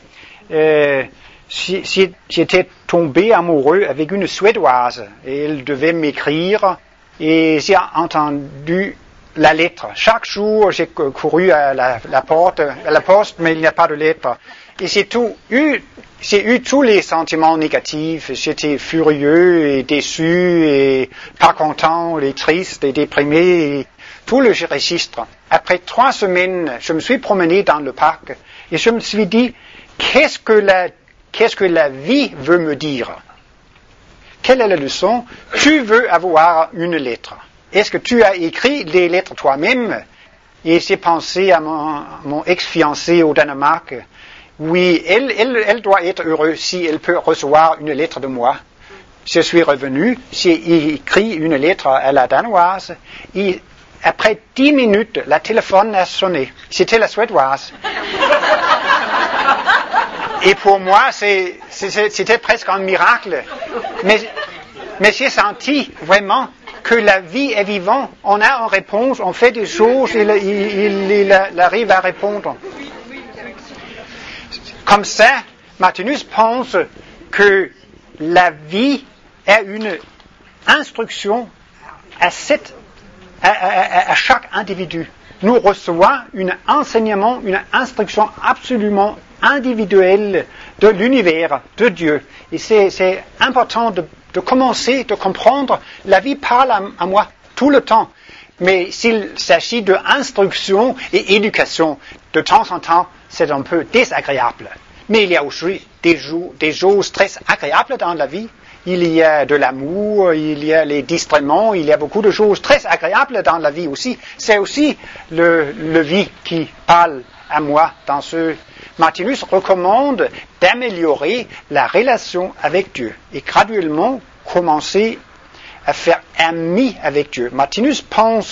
j'étais tombé amoureux avec une Suédoise et elle devait m'écrire et j'ai entendu la lettre. Chaque jour, j'ai couru à la poste, mais il n'y a pas de lettre. Et j'ai eu tous les sentiments négatifs. J'étais furieux et déçu et pas content, et triste et déprimé, et tout le registre. Après 3 semaines, je me suis promené dans le parc et je me suis dit, qu'est-ce que la vie veut me dire? Quelle est la leçon? Tu veux avoir une lettre. Est-ce que tu as écrit des lettres toi-même? Et j'ai pensé à mon ex-fiancée au Danemark. Oui, elle doit être heureuse si elle peut recevoir une lettre de moi. Je suis revenu, j'ai écrit une lettre à la Danoise, et après 10 minutes, le téléphone a sonné. C'était la Suédoise. Et pour moi, c'était presque un miracle. Mais j'ai senti vraiment que la vie est vivante. On a une réponse, on fait des choses, et il arrive à répondre. Comme ça, Martinus pense que la vie est une instruction à chaque individu. Nous recevons un enseignement, une instruction absolument individuelle de l'univers, de Dieu. Et c'est important de commencer, de comprendre, la vie parle à moi tout le temps. Mais s'il s'agit d'instruction et éducation, de temps en temps, c'est un peu désagréable. Mais il y a aussi des choses très agréables dans la vie. Il y a de l'amour, il y a les distraitements, il y a beaucoup de choses très agréables dans la vie aussi. C'est aussi le vie qui parle à moi dans ce. Martinus recommande d'améliorer la relation avec Dieu et graduellement commencer à faire ami avec Dieu. Martinus pense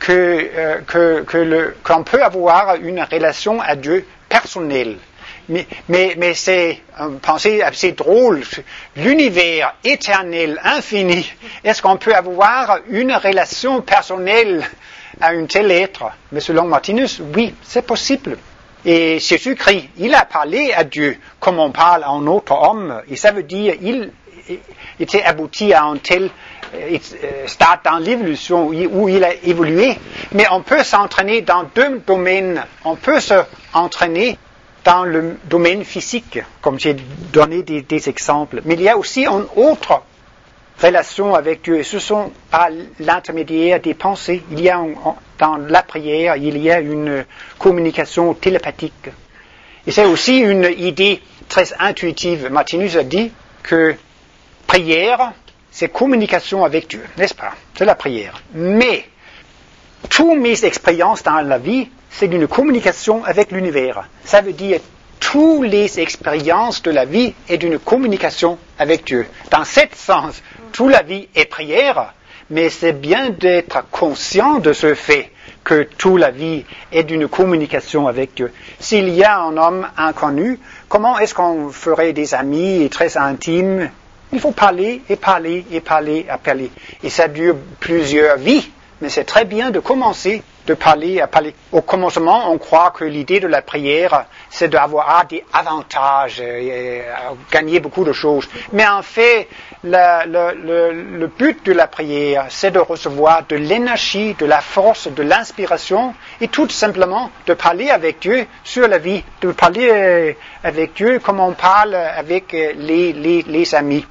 qu'on peut avoir une relation à Dieu personnelle. Mais c'est une pensée assez drôle. L'univers éternel, infini, est-ce qu'on peut avoir une relation personnelle à un tel être? Mais selon Martinus, oui, c'est possible. Et Jésus-Christ, il a parlé à Dieu comme on parle à un autre homme. Et ça veut dire il était abouti à un tel stade dans l'évolution où il a évolué. Mais on peut s'entraîner dans deux domaines. On peut s'entraîner dans le domaine physique, comme j'ai donné des exemples. Mais il y a aussi une autre relation avec Dieu. Et ce sont par l'intermédiaire des pensées. Il y a dans la prière, il y a une communication télépathique. Et c'est aussi une idée très intuitive. Martinus a dit que prière, c'est communication avec Dieu, n'est-ce pas? C'est la prière. Mais toutes mes expériences dans la vie, c'est une communication avec l'univers. Ça veut dire toutes les expériences de la vie est une communication avec Dieu. Dans ce sens, toute la vie est prière, mais c'est bien d'être conscient de ce fait que toute la vie est une communication avec Dieu. S'il y a un homme inconnu, comment est-ce qu'on ferait des amis et très intimes? Il faut parler et parler et parler et parler. Et ça dure plusieurs vies, mais c'est très bien de commencer de parler à parler. Au commencement, on croit que l'idée de la prière, c'est d'avoir des avantages, gagner beaucoup de choses. Mais en fait, le but de la prière, c'est de recevoir de l'énergie, de la force, de l'inspiration, et tout simplement de parler avec Dieu sur la vie, de parler avec Dieu comme on parle avec les amis.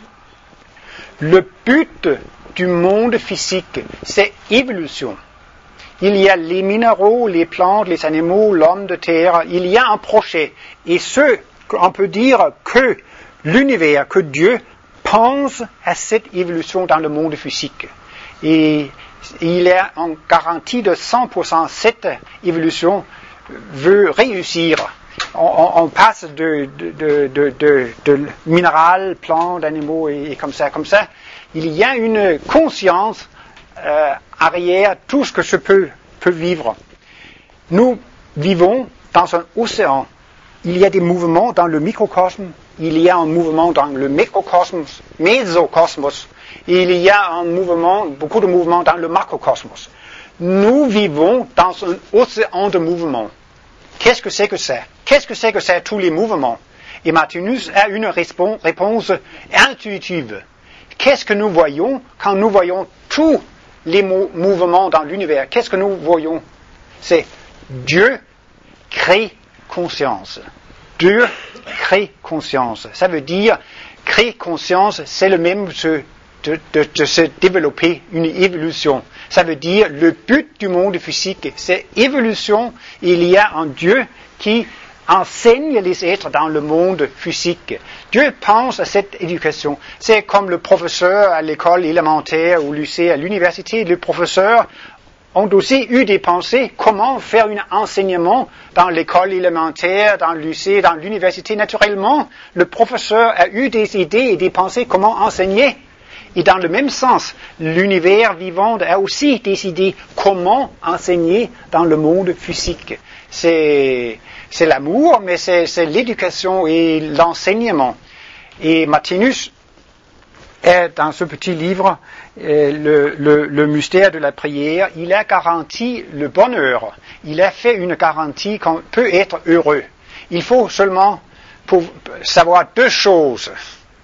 Le but du monde physique, c'est évolution. Il y a les minéraux, les plantes, les animaux, l'homme de terre. Il y a un projet. Et on peut dire que l'univers, que Dieu pense à cette évolution dans le monde physique. Et il est en garantie de 100%. Cette évolution veut réussir. On passe de minéral, plantes, animaux et comme ça. Il y a une conscience arrière tout ce que je peux vivre. Nous vivons dans un océan. Il y a des mouvements dans le microcosme. Il y a un mouvement dans le mésocosmos. Et il y a beaucoup de mouvements dans le macrocosmos. Nous vivons dans un océan de mouvements. Qu'est-ce que c'est que ça? Qu'est-ce que c'est que ça, tous les mouvements? Et Martinus a une réponse intuitive. Qu'est-ce que nous voyons quand nous voyons tous les mouvements dans l'univers? Qu'est-ce que nous voyons? C'est Dieu crée conscience. Dieu crée conscience. Ça veut dire, créer conscience, c'est le même de se développer une évolution. Ça veut dire, le but du monde physique, c'est évolution. Il y a un Dieu qui enseigne les êtres dans le monde physique. Dieu pense à cette éducation. C'est comme le professeur à l'école élémentaire, au lycée, à l'université. Les professeurs ont aussi eu des pensées comment faire un enseignement dans l'école élémentaire, dans le lycée, dans l'université. Naturellement, le professeur a eu des idées et des pensées comment enseigner. Et dans le même sens, l'univers vivant a aussi des idées comment enseigner dans le monde physique. C'est l'amour, mais c'est l'éducation et l'enseignement. Et Martinus est dans ce petit livre, le mystère de la prière, il a garanti le bonheur. Il a fait une garantie qu'on peut être heureux. Il faut seulement savoir deux choses.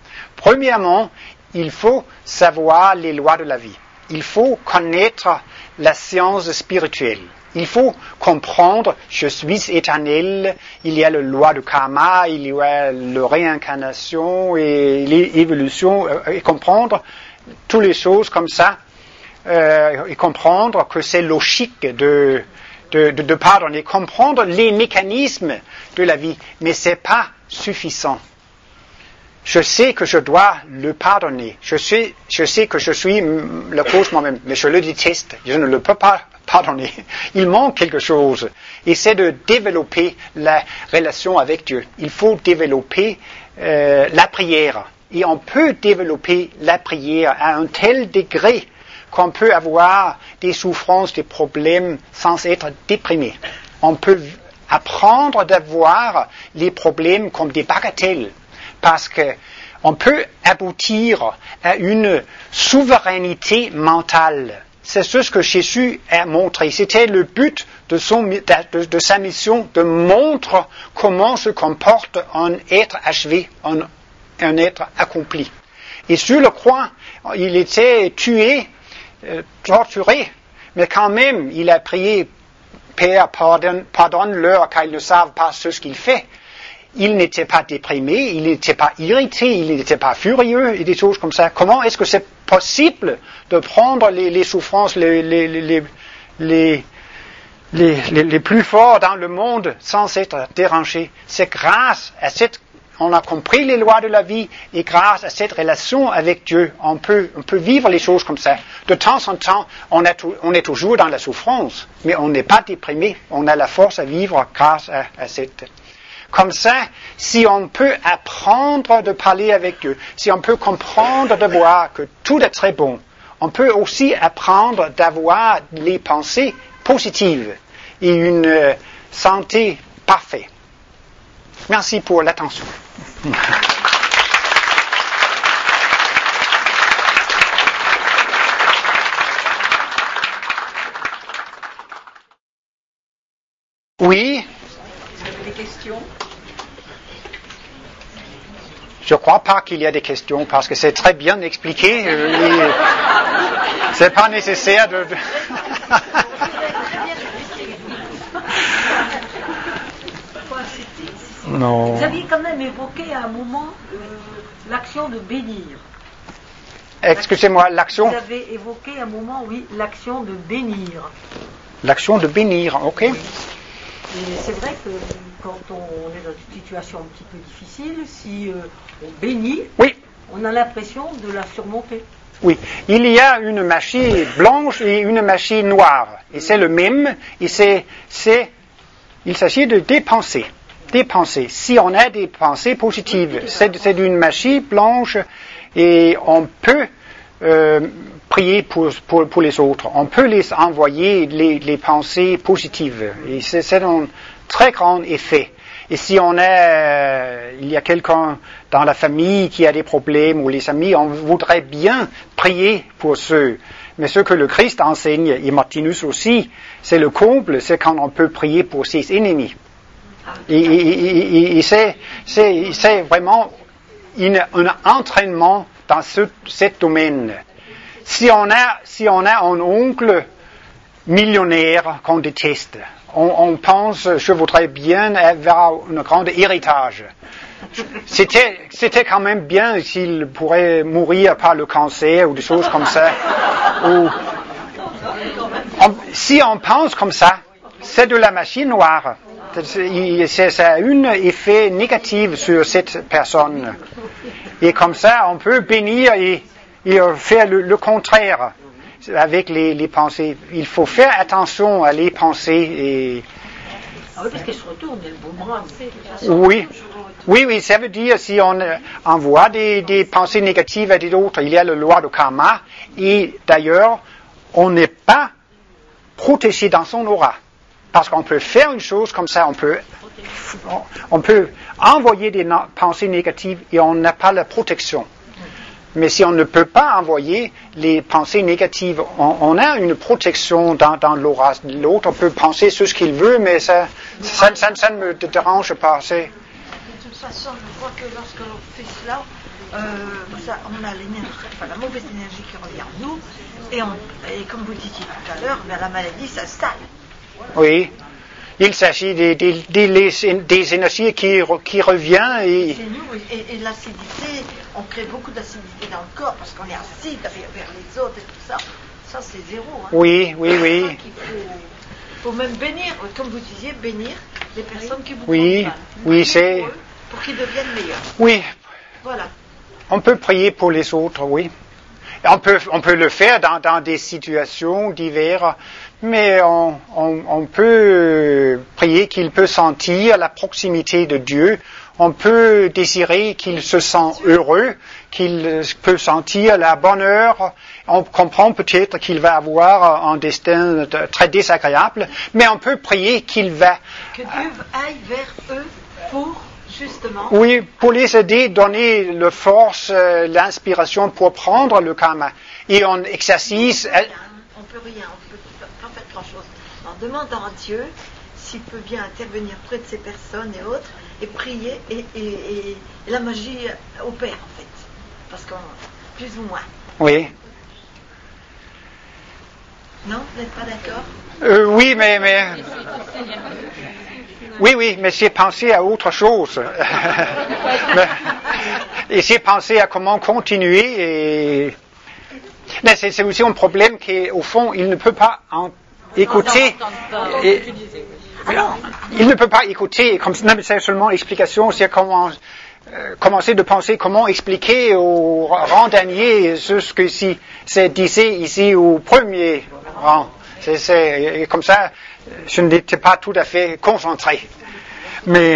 Premièrement, il faut savoir les lois de la vie. Il faut connaître la science spirituelle. Il faut comprendre, je suis éternel, il y a la loi du karma, il y a la réincarnation et l'évolution, et comprendre toutes les choses comme ça, et comprendre que c'est logique de pardonner, comprendre les mécanismes de la vie, mais c'est pas suffisant. Je sais que je dois le pardonner. Je sais que je suis la cause moi-même, mais je le déteste. Je ne le peux pas pardonner. Il manque quelque chose. Et c'est de développer la relation avec Dieu. Il faut développer la prière. Et on peut développer la prière à un tel degré qu'on peut avoir des souffrances, des problèmes sans être déprimé. On peut apprendre à voir les problèmes comme des bagatelles. Parce que on peut aboutir à une souveraineté mentale. C'est ce que Jésus a montré. C'était le but de sa mission, de montrer comment se comporte un être achevé, un être accompli. Et sur le croix, il était tué, torturé, mais quand même, il a prié, Père, pardonne-leur car ils ne savent pas ce qu'ils font. Il n'était pas déprimé, il n'était pas irrité, il n'était pas furieux et des choses comme ça. Comment est-ce que c'est possible de prendre les souffrances les plus fortes dans le monde sans être dérangé? C'est grâce à on a compris les lois de la vie et grâce à cette relation avec Dieu, on peut vivre les choses comme ça. De temps en temps, on est toujours dans la souffrance, mais on n'est pas déprimé, on a la force à vivre grâce à cette. Comme ça, si on peut apprendre de parler avec Dieu, si on peut comprendre de voir que tout est très bon, on peut aussi apprendre d'avoir les pensées positives et une santé parfaite. Merci pour l'attention. Oui. Vous avez des questions? Je ne crois pas qu'il y a des questions parce que c'est très bien expliqué. C'est pas nécessaire de. Non. Vous aviez quand même évoqué à un moment l'action de bénir. Excusez-moi, l'action. Vous avez évoqué à un moment, oui, l'action de bénir. L'action de bénir, ok. Oui. Et c'est vrai que quand on est dans une situation un petit peu difficile, si on bénit, oui, on a l'impression de la surmonter. Oui, il y a une machine blanche et une machine noire. Et c'est le même. Et il s'agit de dépenser. Dépenser. Si on a des pensées positives, c'est une machine blanche et on peut prier pour les autres. On peut les envoyer les pensées positives. Et c'est un très grand effet. Et si il y a quelqu'un dans la famille qui a des problèmes ou les amis, on voudrait bien prier pour ceux. Mais ce que le Christ enseigne, et Martinus aussi, c'est le comble, c'est quand on peut prier pour ses ennemis. Et c'est vraiment un entraînement dans ce domaine. Si on a un oncle millionnaire qu'on déteste, on pense, je voudrais bien avoir un grand héritage. C'était quand même bien s'il pourrait mourir par le cancer ou des choses comme ça. Si on pense comme ça, c'est de la machine noire. Ça a un effet négatif sur cette personne. Et comme ça, on peut bénir et faire le contraire avec les pensées. Il faut faire attention à les pensées. Et ah oui, parce qu'elles se retournent, elles boomerang. Oui, ça veut dire si on envoie des pensées négatives à des autres, il y a la loi du karma. Et d'ailleurs, on n'est pas protégé dans son aura. Parce qu'on peut faire une chose comme ça, on peut envoyer des pensées négatives et on n'a pas la protection. Mais si on ne peut pas envoyer les pensées négatives, on a une protection dans l'aura. L'autre peut penser ce qu'il veut, mais ça ne me dérange pas. façon, je crois que lorsque l'on fait cela, on a la mauvaise énergie qui revient en nous, et comme vous disiez tout à l'heure, la maladie s'installe. Oui, il s'agit des énergies qui reviennent et... C'est nous, et l'acidité, on crée beaucoup d'acidité dans le corps, parce qu'on est acide vers les autres et tout ça. Ça, c'est zéro. Hein. Oui. Il faut même bénir, comme vous disiez, bénir les personnes qui vous font mal. Oui, c'est... Pour qu'ils deviennent meilleurs. Oui. Voilà. On peut prier pour les autres, oui. On peut le faire dans des situations diverses, mais on peut prier qu'il peut sentir la proximité de Dieu. On peut désirer qu'il se sent heureux, qu'il peut sentir la bonheur. On comprend peut-être qu'il va avoir un destin très désagréable, mais on peut prier qu'il va... Que Dieu aille vers eux pour, justement... Oui, pour les aider, donner la force, l'inspiration pour prendre le karma. Et on exercice... On peut rien, on peut pas faire grand-chose. En demandant à Dieu s'il peut bien intervenir près de ces personnes et autres, et prier, et la magie opère en fait. Parce qu'on, plus ou moins. Oui. Non, vous n'êtes pas d'accord? Oui, mais... Oui, mais j'ai pensé à autre chose. Et j'ai pensé à comment continuer. Mais c'est aussi un problème qu'au fond, il ne peut pas écouter. Il ne peut pas écouter. Comme non, mais c'est seulement l'explication. C'est commencer de penser comment expliquer aux randonniers ce que c'est disait ici au premier rang. C'est comme ça, je n'étais pas tout à fait concentré. Mais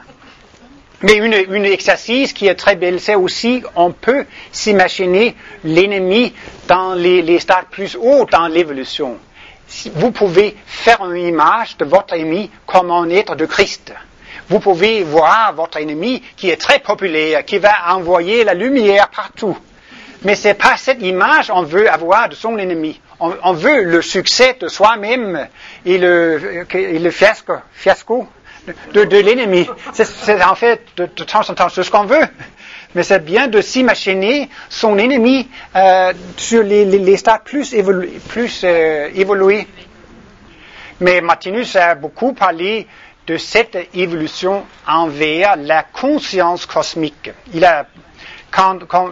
une exercice qui est très belle, c'est aussi, on peut s'imaginer l'ennemi dans les stades plus hauts dans l'évolution. Vous pouvez faire une image de votre ennemi comme un être de Christ. Vous pouvez voir votre ennemi qui est très populaire, qui va envoyer la lumière partout. Mais c'est pas cette image qu'on veut avoir de son ennemi. On veut le succès de soi-même et le fiasco de l'ennemi. C'est en fait de temps en temps ce qu'on veut. Mais c'est bien de s'imaginer son ennemi sur les stades plus évolués. Mais Martinus a beaucoup parlé de cette évolution envers la conscience cosmique. Quand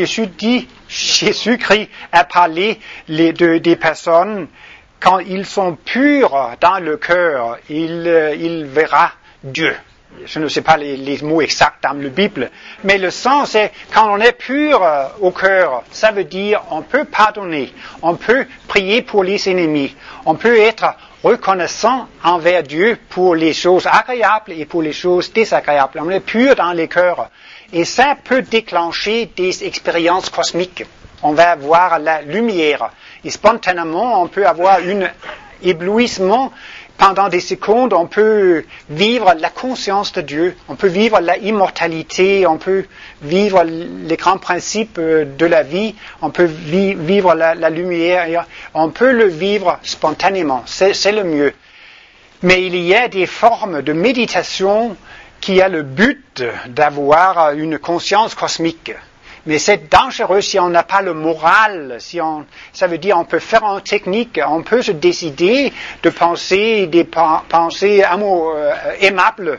Jésus-Christ a parlé des personnes, quand ils sont purs dans le cœur, il verra Dieu. Je ne sais pas les mots exacts dans la Bible, mais le sens est, quand on est pur au cœur, ça veut dire on peut pardonner, on peut prier pour les ennemis, on peut être reconnaissant envers Dieu pour les choses agréables et pour les choses désagréables. On est pur dans les cœurs. Et ça peut déclencher des expériences cosmiques. On va voir la lumière. Et spontanément, on peut avoir un éblouissement. Pendant des secondes, on peut vivre la conscience de Dieu. On peut vivre la immortalité. On peut vivre les grands principes de la vie. On peut vivre la lumière. On peut le vivre spontanément. C'est le mieux. Mais il y a des formes de méditation qui a le but d'avoir une conscience cosmique. Mais c'est dangereux si on n'a pas le moral, ça veut dire on peut faire une technique, on peut se décider de penser des pensées aimables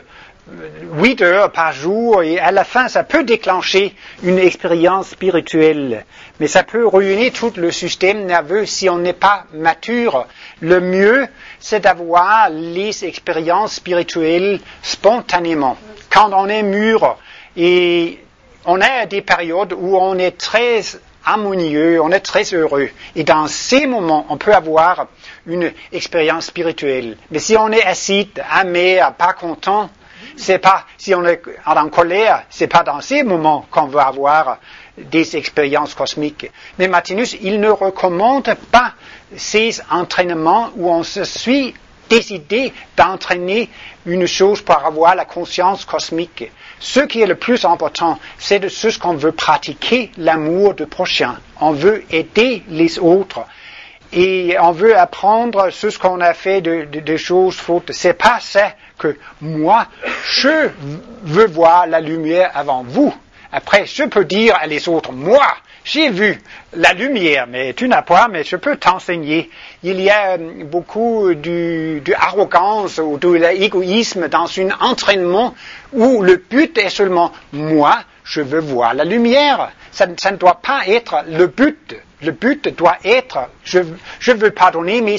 8 heures par jour et à la fin ça peut déclencher une expérience spirituelle. Mais ça peut ruiner tout le système nerveux si on n'est pas mature. Le mieux, c'est d'avoir les expériences spirituelles spontanément. Quand on est mûr et on a des périodes où on est très harmonieux, on est très heureux. Et dans ces moments, on peut avoir une expérience spirituelle. Mais si on est acide, amer, pas content, c'est pas, si on est en colère, c'est pas dans ces moments qu'on veut avoir des expériences cosmiques. Mais Martinus, il ne recommande pas ces entraînements où on se suit décidé d'entraîner une chose pour avoir la conscience cosmique. Ce qui est le plus important, c'est de ce qu'on veut pratiquer, l'amour du prochain. On veut aider les autres. et on veut apprendre ce qu'on a fait de choses fautes. C'est pas ça que moi, je veux voir la lumière avant vous. Après, je peux dire à les autres, moi, j'ai vu la lumière, mais tu n'as pas, mais je peux t'enseigner. Il y a beaucoup d'arrogance ou de l'égoïsme dans un entraînement où le but est seulement, moi, je veux voir la lumière. Ça ne doit pas être le but. Le but doit être, je veux pardonner mes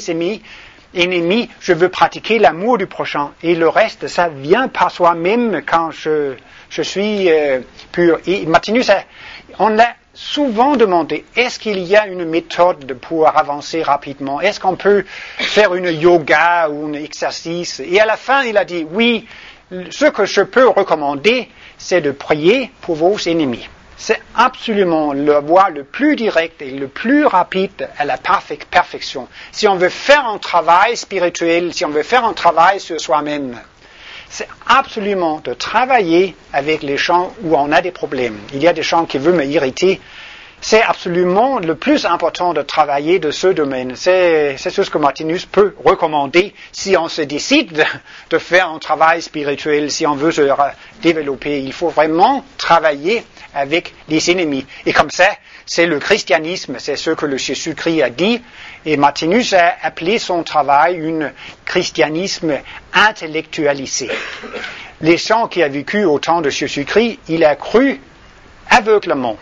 ennemis, je veux pratiquer l'amour du prochain. Et le reste, ça vient par soi-même quand je suis pur. Et Martinus, on l'a souvent demandé, est-ce qu'il y a une méthode pour avancer rapidement? Est-ce qu'on peut faire une yoga ou un exercice? Et à la fin, il a dit, oui, ce que je peux recommander, c'est de prier pour vos ennemis. C'est absolument le voie le plus direct et le plus rapide à la perfection. Si on veut faire un travail spirituel, si on veut faire un travail sur soi-même, c'est absolument de travailler avec les gens où on a des problèmes. Il y a des gens qui veulent m'irriter. C'est absolument le plus important de travailler de ce domaine. C'est ce que Martinus peut recommander si on se décide de faire un travail spirituel, si on veut se développer. Il faut vraiment travailler avec les ennemis. Et comme ça, c'est le christianisme, c'est ce que le Jésus-Christ a dit. Et Martinus a appelé son travail un christianisme intellectualisé. Les gens qui ont vécu au temps de Jésus-Christ, il a cru aveuglement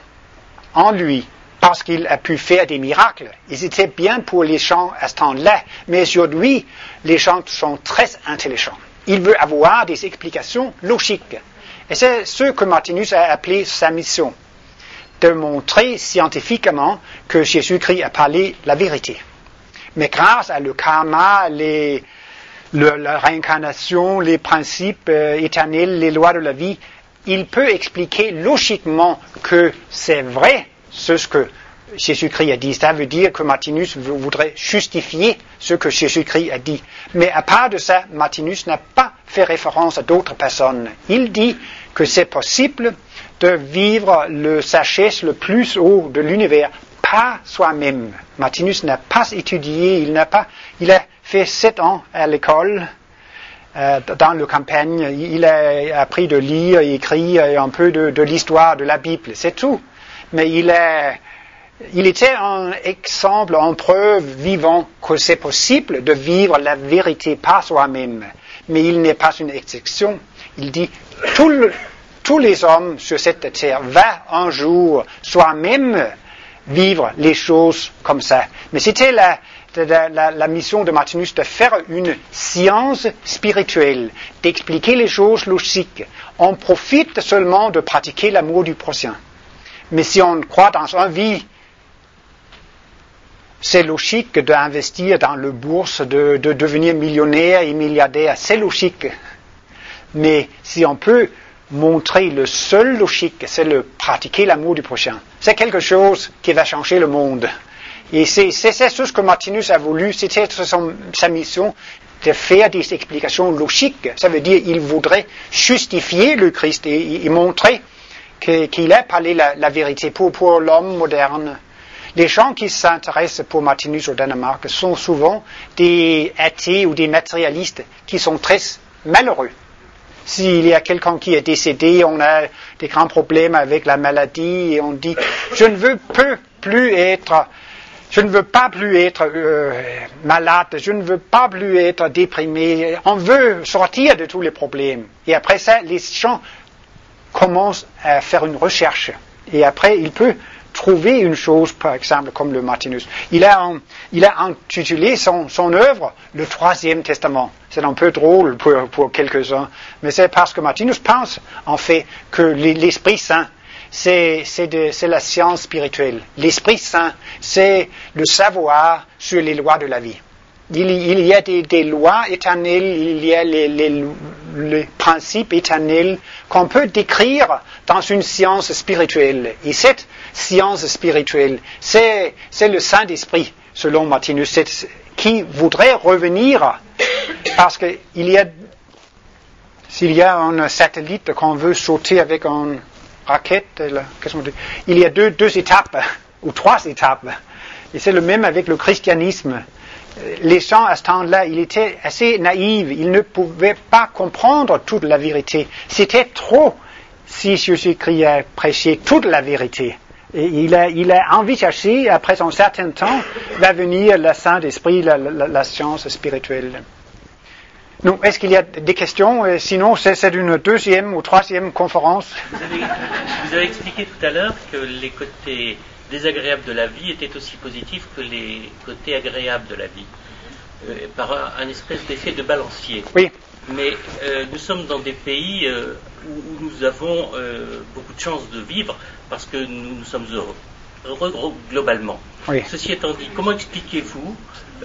en lui, parce qu'il a pu faire des miracles. Et c'était bien pour les gens à ce temps-là. Mais aujourd'hui, les gens sont très intelligents. Ils veulent avoir des explications logiques. Et c'est ce que Martinus a appelé sa mission, de montrer scientifiquement que Jésus-Christ a parlé la vérité. Mais grâce à le karma, la réincarnation, les principes éternels, les lois de la vie, il peut expliquer logiquement que c'est vrai ce que Jésus-Christ a dit. Ça veut dire que Martinus voudrait justifier ce que Jésus-Christ a dit. Mais à part de ça, Martinus n'a pas fait référence à d'autres personnes. Il dit que c'est possible de vivre le sagesse le plus haut de l'univers par soi-même. Martinus n'a pas étudié, il a fait 7 ans à l'école, dans la campagne. Il a appris de lire et écrire un peu de l'histoire de la Bible, c'est tout. Mais il était un exemple, une preuve vivant que c'est possible de vivre la vérité par soi-même. Mais il n'est pas une exception. Il dit, tous les hommes sur cette terre vont un jour soi-même vivre les choses comme ça. Mais c'était la mission de Martinus de faire une science spirituelle, d'expliquer les choses logiques. On profite seulement de pratiquer l'amour du prochain. Mais si on croit dans une vie, c'est logique d'investir dans la bourse, de devenir millionnaire et milliardaire, c'est logique. Mais si on peut montrer le seul logique, c'est de pratiquer l'amour du prochain. C'est quelque chose qui va changer le monde. Et c'est ce que Martinus a voulu, c'était sa mission, de faire des explications logiques. Ça veut dire qu'il voudrait justifier le Christ et montrer qu'il a parlé la vérité pour l'homme moderne. Les gens qui s'intéressent pour Martinus au Danemark sont souvent des athées ou des matérialistes qui sont très malheureux. S'il y a quelqu'un qui est décédé, on a des grands problèmes avec la maladie et on dit « je ne veux pas plus être malade, je ne veux pas plus être déprimé. » On veut sortir de tous les problèmes. Et après ça, les gens commencent à faire une recherche. Et après, il peut trouver une chose, par exemple, comme le Martinus. Il a intitulé son œuvre le Troisième Testament. C'est un peu drôle pour quelques-uns, mais c'est parce que Martinus pense, en fait, que l'Esprit Saint, c'est la science spirituelle. L'Esprit Saint, c'est le savoir sur les lois de la vie. Il y a des lois éternelles, il y a les principes éternels qu'on peut décrire dans une science spirituelle. Et cette science spirituelle, c'est le Saint-Esprit, selon Martinus, qui voudrait revenir, parce que s'il y a un satellite qu'on veut sauter avec une raquette, il y a deux étapes, ou 3 étapes. Et c'est le même avec le christianisme. Les gens à ce temps-là, ils étaient assez naïfs, ils ne pouvaient pas comprendre toute la vérité. C'était trop si Jésus-Christ a prêché toute la vérité. Et il a envisagé, après un certain temps, va venir le Saint-Esprit, la science spirituelle. Non, est-ce qu'il y a des questions? Sinon, c'est une deuxième ou troisième conférence. Vous avez expliqué tout à l'heure que les côtés désagréables de la vie étaient aussi positifs que les côtés agréables de la vie, par un espèce d'effet de balancier. Oui. Mais nous sommes dans des pays où nous avons beaucoup de chance de vivre parce que nous sommes heureux globalement. Oui. Ceci étant dit, comment expliquez-vous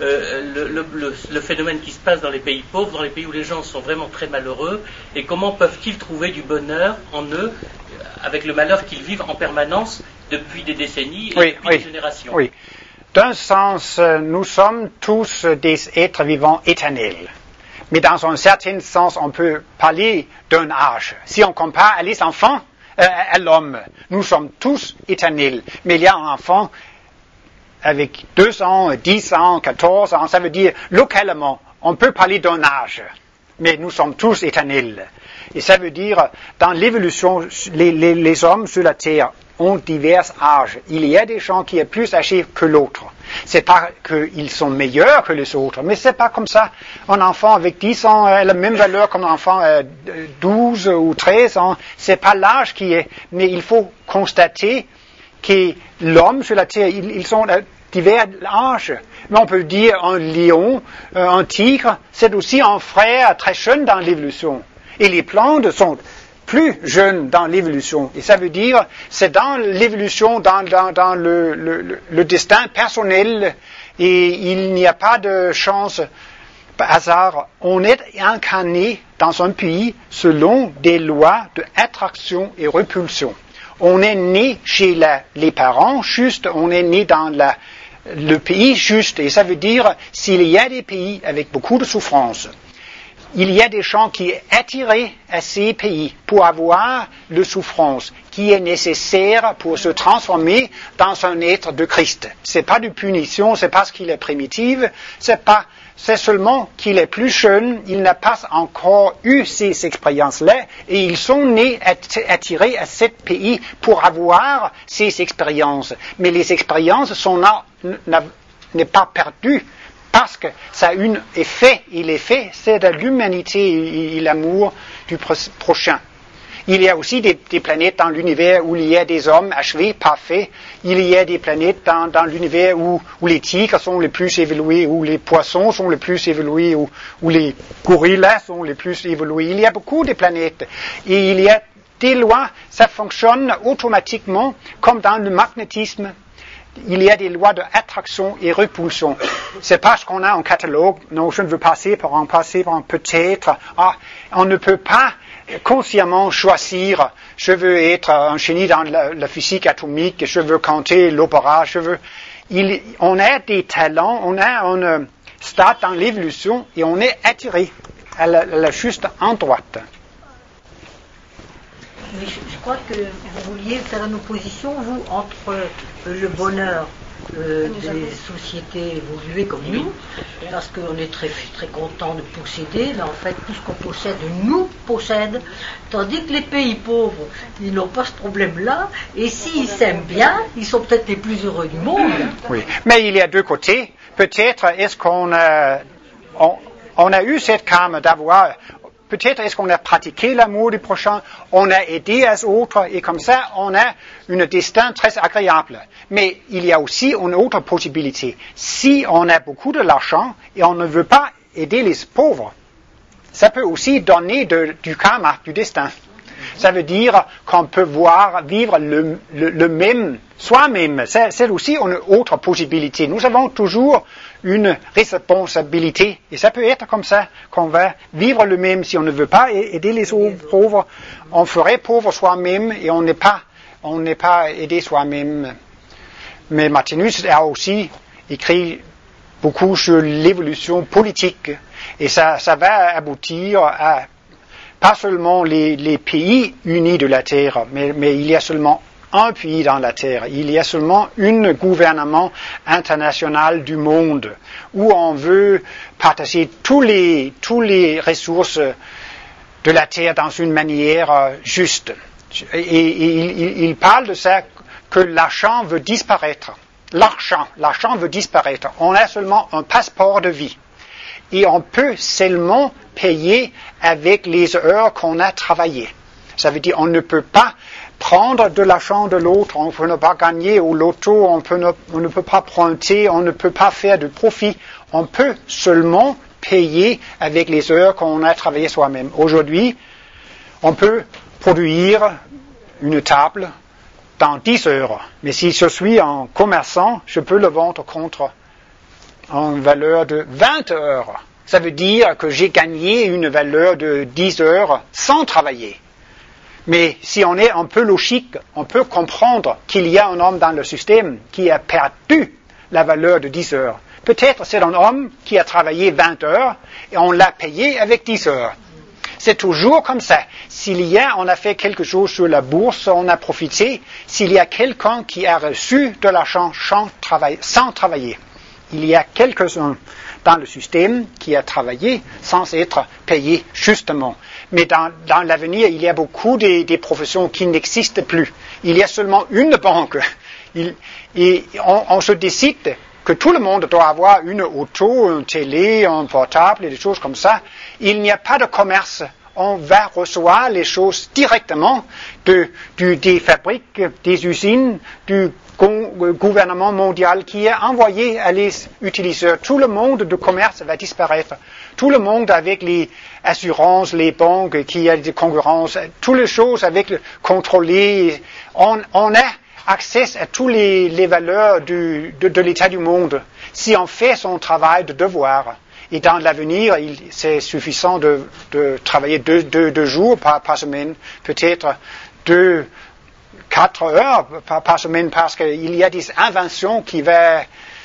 le phénomène qui se passe dans les pays pauvres, dans les pays où les gens sont vraiment très malheureux, et comment peuvent-ils trouver du bonheur en eux avec le malheur qu'ils vivent en permanence depuis des décennies et depuis des générations? Oui. D'un sens, nous sommes tous des êtres vivants éternels. Mais dans un certain sens, on peut parler d'un âge. Si on compare à les enfants, à l'homme, nous sommes tous éternels. Mais il y a un enfant avec 2 ans, 10 ans, 14 ans, ça veut dire localement, on peut parler d'un âge. Mais nous sommes tous éternels. Et ça veut dire, dans l'évolution, les hommes sur la terre ont divers âges. Il y a des gens qui sont plus âgés que l'autre. C'est pas qu'ils sont meilleurs que les autres, mais c'est pas comme ça. Un enfant avec 10 ans a la même valeur qu'un enfant 12 ou 13 ans. C'est pas l'âge qui est, mais il faut constater que l'homme sur la terre, ils sont divers âges. Mais on peut dire un lion, un tigre, c'est aussi un frère très jeune dans l'évolution. Et les plantes sont plus jeunes dans l'évolution. Et ça veut dire, c'est dans l'évolution, dans le destin personnel, et il n'y a pas de chance, hasard. On est incarné dans un pays selon des lois d'attraction et repulsion. On est né chez les parents juste, on est né dans le pays juste. Et ça veut dire, s'il y a des pays avec beaucoup de souffrance, il y a des gens qui sont attirés à ces pays pour avoir la souffrance qui est nécessaire pour se transformer dans un être de Christ. C'est pas de punition, c'est parce qu'il est primitif, c'est seulement qu'il est plus jeune, il n'a pas encore eu ces expériences-là, et ils sont nés attirés à ce pays pour avoir ces expériences. Mais les expériences n'est pas perdues. Parce que ça a un effet, et l'effet, c'est de l'humanité et l'amour du prochain. Il y a aussi des planètes dans l'univers où il y a des hommes achevés, parfaits. Il y a des planètes dans l'univers où les tigres sont les plus évolués, où les poissons sont les plus évolués, où les gorillas sont les plus évolués. Il y a beaucoup de planètes. Et il y a des lois, ça fonctionne automatiquement comme dans le magnétisme. Il y a des lois d'attraction et repulsion. C'est parce qu'on a un catalogue. Non, je ne veux passer par un peut-être. On ne peut pas consciemment choisir. Je veux être un génie dans la physique atomique. Je veux canter l'opéra. On a des talents. On a un stade dans l'évolution et on est attiré à la juste endroite. Mais je crois que vous vouliez faire une opposition, vous, entre le bonheur des sociétés évoluées comme nous, parce qu'on est très, très content de posséder, mais en fait, tout ce qu'on possède nous possède, tandis que les pays pauvres, ils n'ont pas ce problème-là, et s'ils s'aiment bien, ils sont peut-être les plus heureux du monde. Oui, mais il y a deux côtés. Peut-être, est-ce qu'on a eu cette karma d'avoir... Peut-être est-ce qu'on a pratiqué l'amour du prochain, on a aidé les autres, et comme ça, on a un destin très agréable. Mais il y a aussi une autre possibilité. Si on a beaucoup de l'argent et on ne veut pas aider les pauvres, ça peut aussi donner du karma, du destin. Ça veut dire qu'on peut vivre le même soi-même. C'est aussi une autre possibilité. Nous avons toujours une responsabilité. Et ça peut être comme ça, qu'on va vivre le même. Si on ne veut pas aider les pauvres, on ferait pauvre soi-même et on n'est pas aidé soi-même. Mais Martinus a aussi écrit beaucoup sur l'évolution politique. Et ça va aboutir à pas seulement les pays unis de la Terre, mais il y a seulement un pays dans la Terre. Il y a seulement un gouvernement international du monde où on veut partager tous les ressources de la Terre dans une manière juste. Et il parle de ça, que l'argent veut disparaître. L'argent veut disparaître. On a seulement un passeport de vie. Et on peut seulement payer avec les heures qu'on a travaillées. Ça veut dire on ne peut pas prendre de l'argent de l'autre, on ne peut pas gagner au loto, on ne peut pas prêter, on ne peut pas faire de profit. On peut seulement payer avec les heures qu'on a travaillées soi-même. Aujourd'hui, on peut produire une table dans 10 heures. Mais si je suis un commerçant, je peux le vendre contre une valeur de 20 heures. Ça veut dire que j'ai gagné une valeur de 10 heures sans travailler. Mais si on est un peu logique, on peut comprendre qu'il y a un homme dans le système qui a perdu la valeur de 10 heures. Peut-être c'est un homme qui a travaillé 20 heures et on l'a payé avec 10 heures. C'est toujours comme ça. On a fait quelque chose sur la bourse, on a profité. S'il y a quelqu'un qui a reçu de l'argent sans travailler, il y a quelques-uns dans le système qui a travaillé sans être payé justement. Mais dans l'avenir, il y a beaucoup des professions qui n'existent plus. Il y a seulement une banque. Et on se décide que tout le monde doit avoir une auto, une télé, un portable et des choses comme ça. Il n'y a pas de commerce. On va recevoir les choses directement des fabriques, des usines, du gouvernement mondial qui a envoyé à les utilisateurs. Tout le monde du commerce va disparaître. Tout le monde avec les assurances, les banques, qui a des concurrences, toutes les choses avec le contrôlé. On a accès à toutes les valeurs de l'état du monde si on fait son travail de devoir. Et dans l'avenir, c'est suffisant de travailler deux jours par semaine, peut-être 4 heures par semaine, parce qu'il y a des inventions qui vont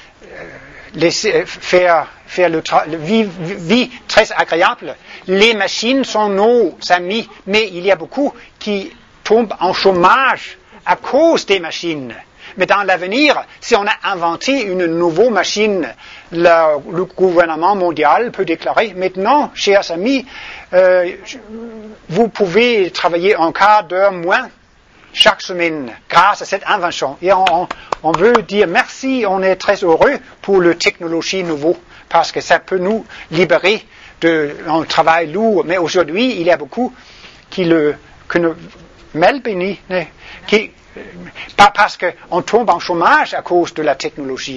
faire la vie très agréable. Les machines sont nos amis, mais il y a beaucoup qui tombent en chômage à cause des machines. Mais dans l'avenir, si on a inventé une nouvelle machine, le gouvernement mondial peut déclarer, maintenant, chers amis, vous pouvez travailler un quart d'heure moins chaque semaine grâce à cette invention. Et on veut dire merci, on est très heureux pour la technologie nouveau, parce que ça peut nous libérer d'un travail lourd. Mais aujourd'hui, il y a beaucoup qui le mal béni, pas parce qu'on tombe en chômage à cause de la technologie.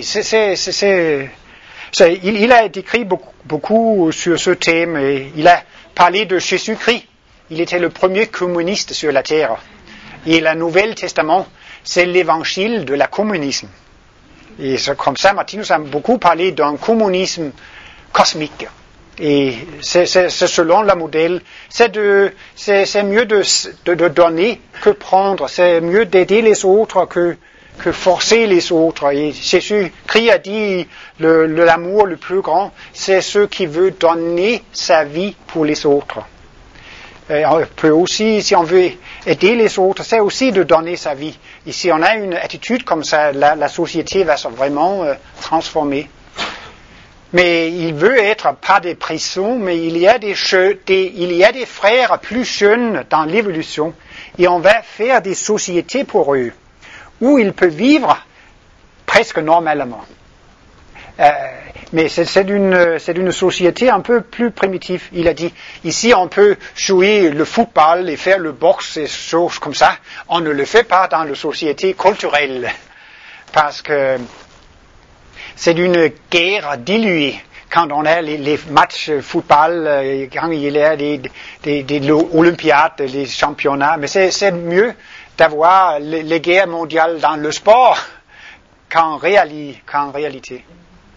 Il a écrit beaucoup sur ce thème et il a parlé de Jésus-Christ. Il était le premier communiste sur la terre. Et le Nouveau Testament, c'est l'évangile de la communisme. Et c'est comme ça, Martinus a beaucoup parlé d'un communisme cosmique. Et c'est selon le modèle, c'est mieux de donner que prendre, c'est mieux d'aider les autres que forcer les autres. Et Jésus-Christ a dit l'amour le plus grand, c'est ceux qui veut donner sa vie pour les autres. Et on peut aussi, si on veut aider les autres, c'est aussi de donner sa vie. Et si on a une attitude comme ça, la société va se vraiment transformer. Mais il veut être pas des prisons, mais il y a des frères plus jeunes dans l'évolution, et on va faire des sociétés pour eux, où ils peuvent vivre presque normalement. Mais c'est une société un peu plus primitive. Il a dit, ici on peut jouer le football et faire le boxe et choses comme ça. On ne le fait pas dans la société culturelle, parce que c'est une guerre diluée. Quand on a les matchs de football, quand il y a des Olympiades, les championnats, mais c'est mieux d'avoir les guerres mondiales dans le sport qu'en réalité.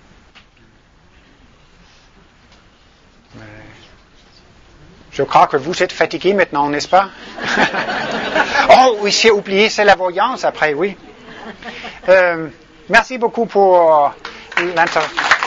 Je crois que vous êtes fatigués maintenant, n'est-ce pas? Oh oui, j'ai oublié, c'est la voyance après, oui. Merci beaucoup pour l'intervention.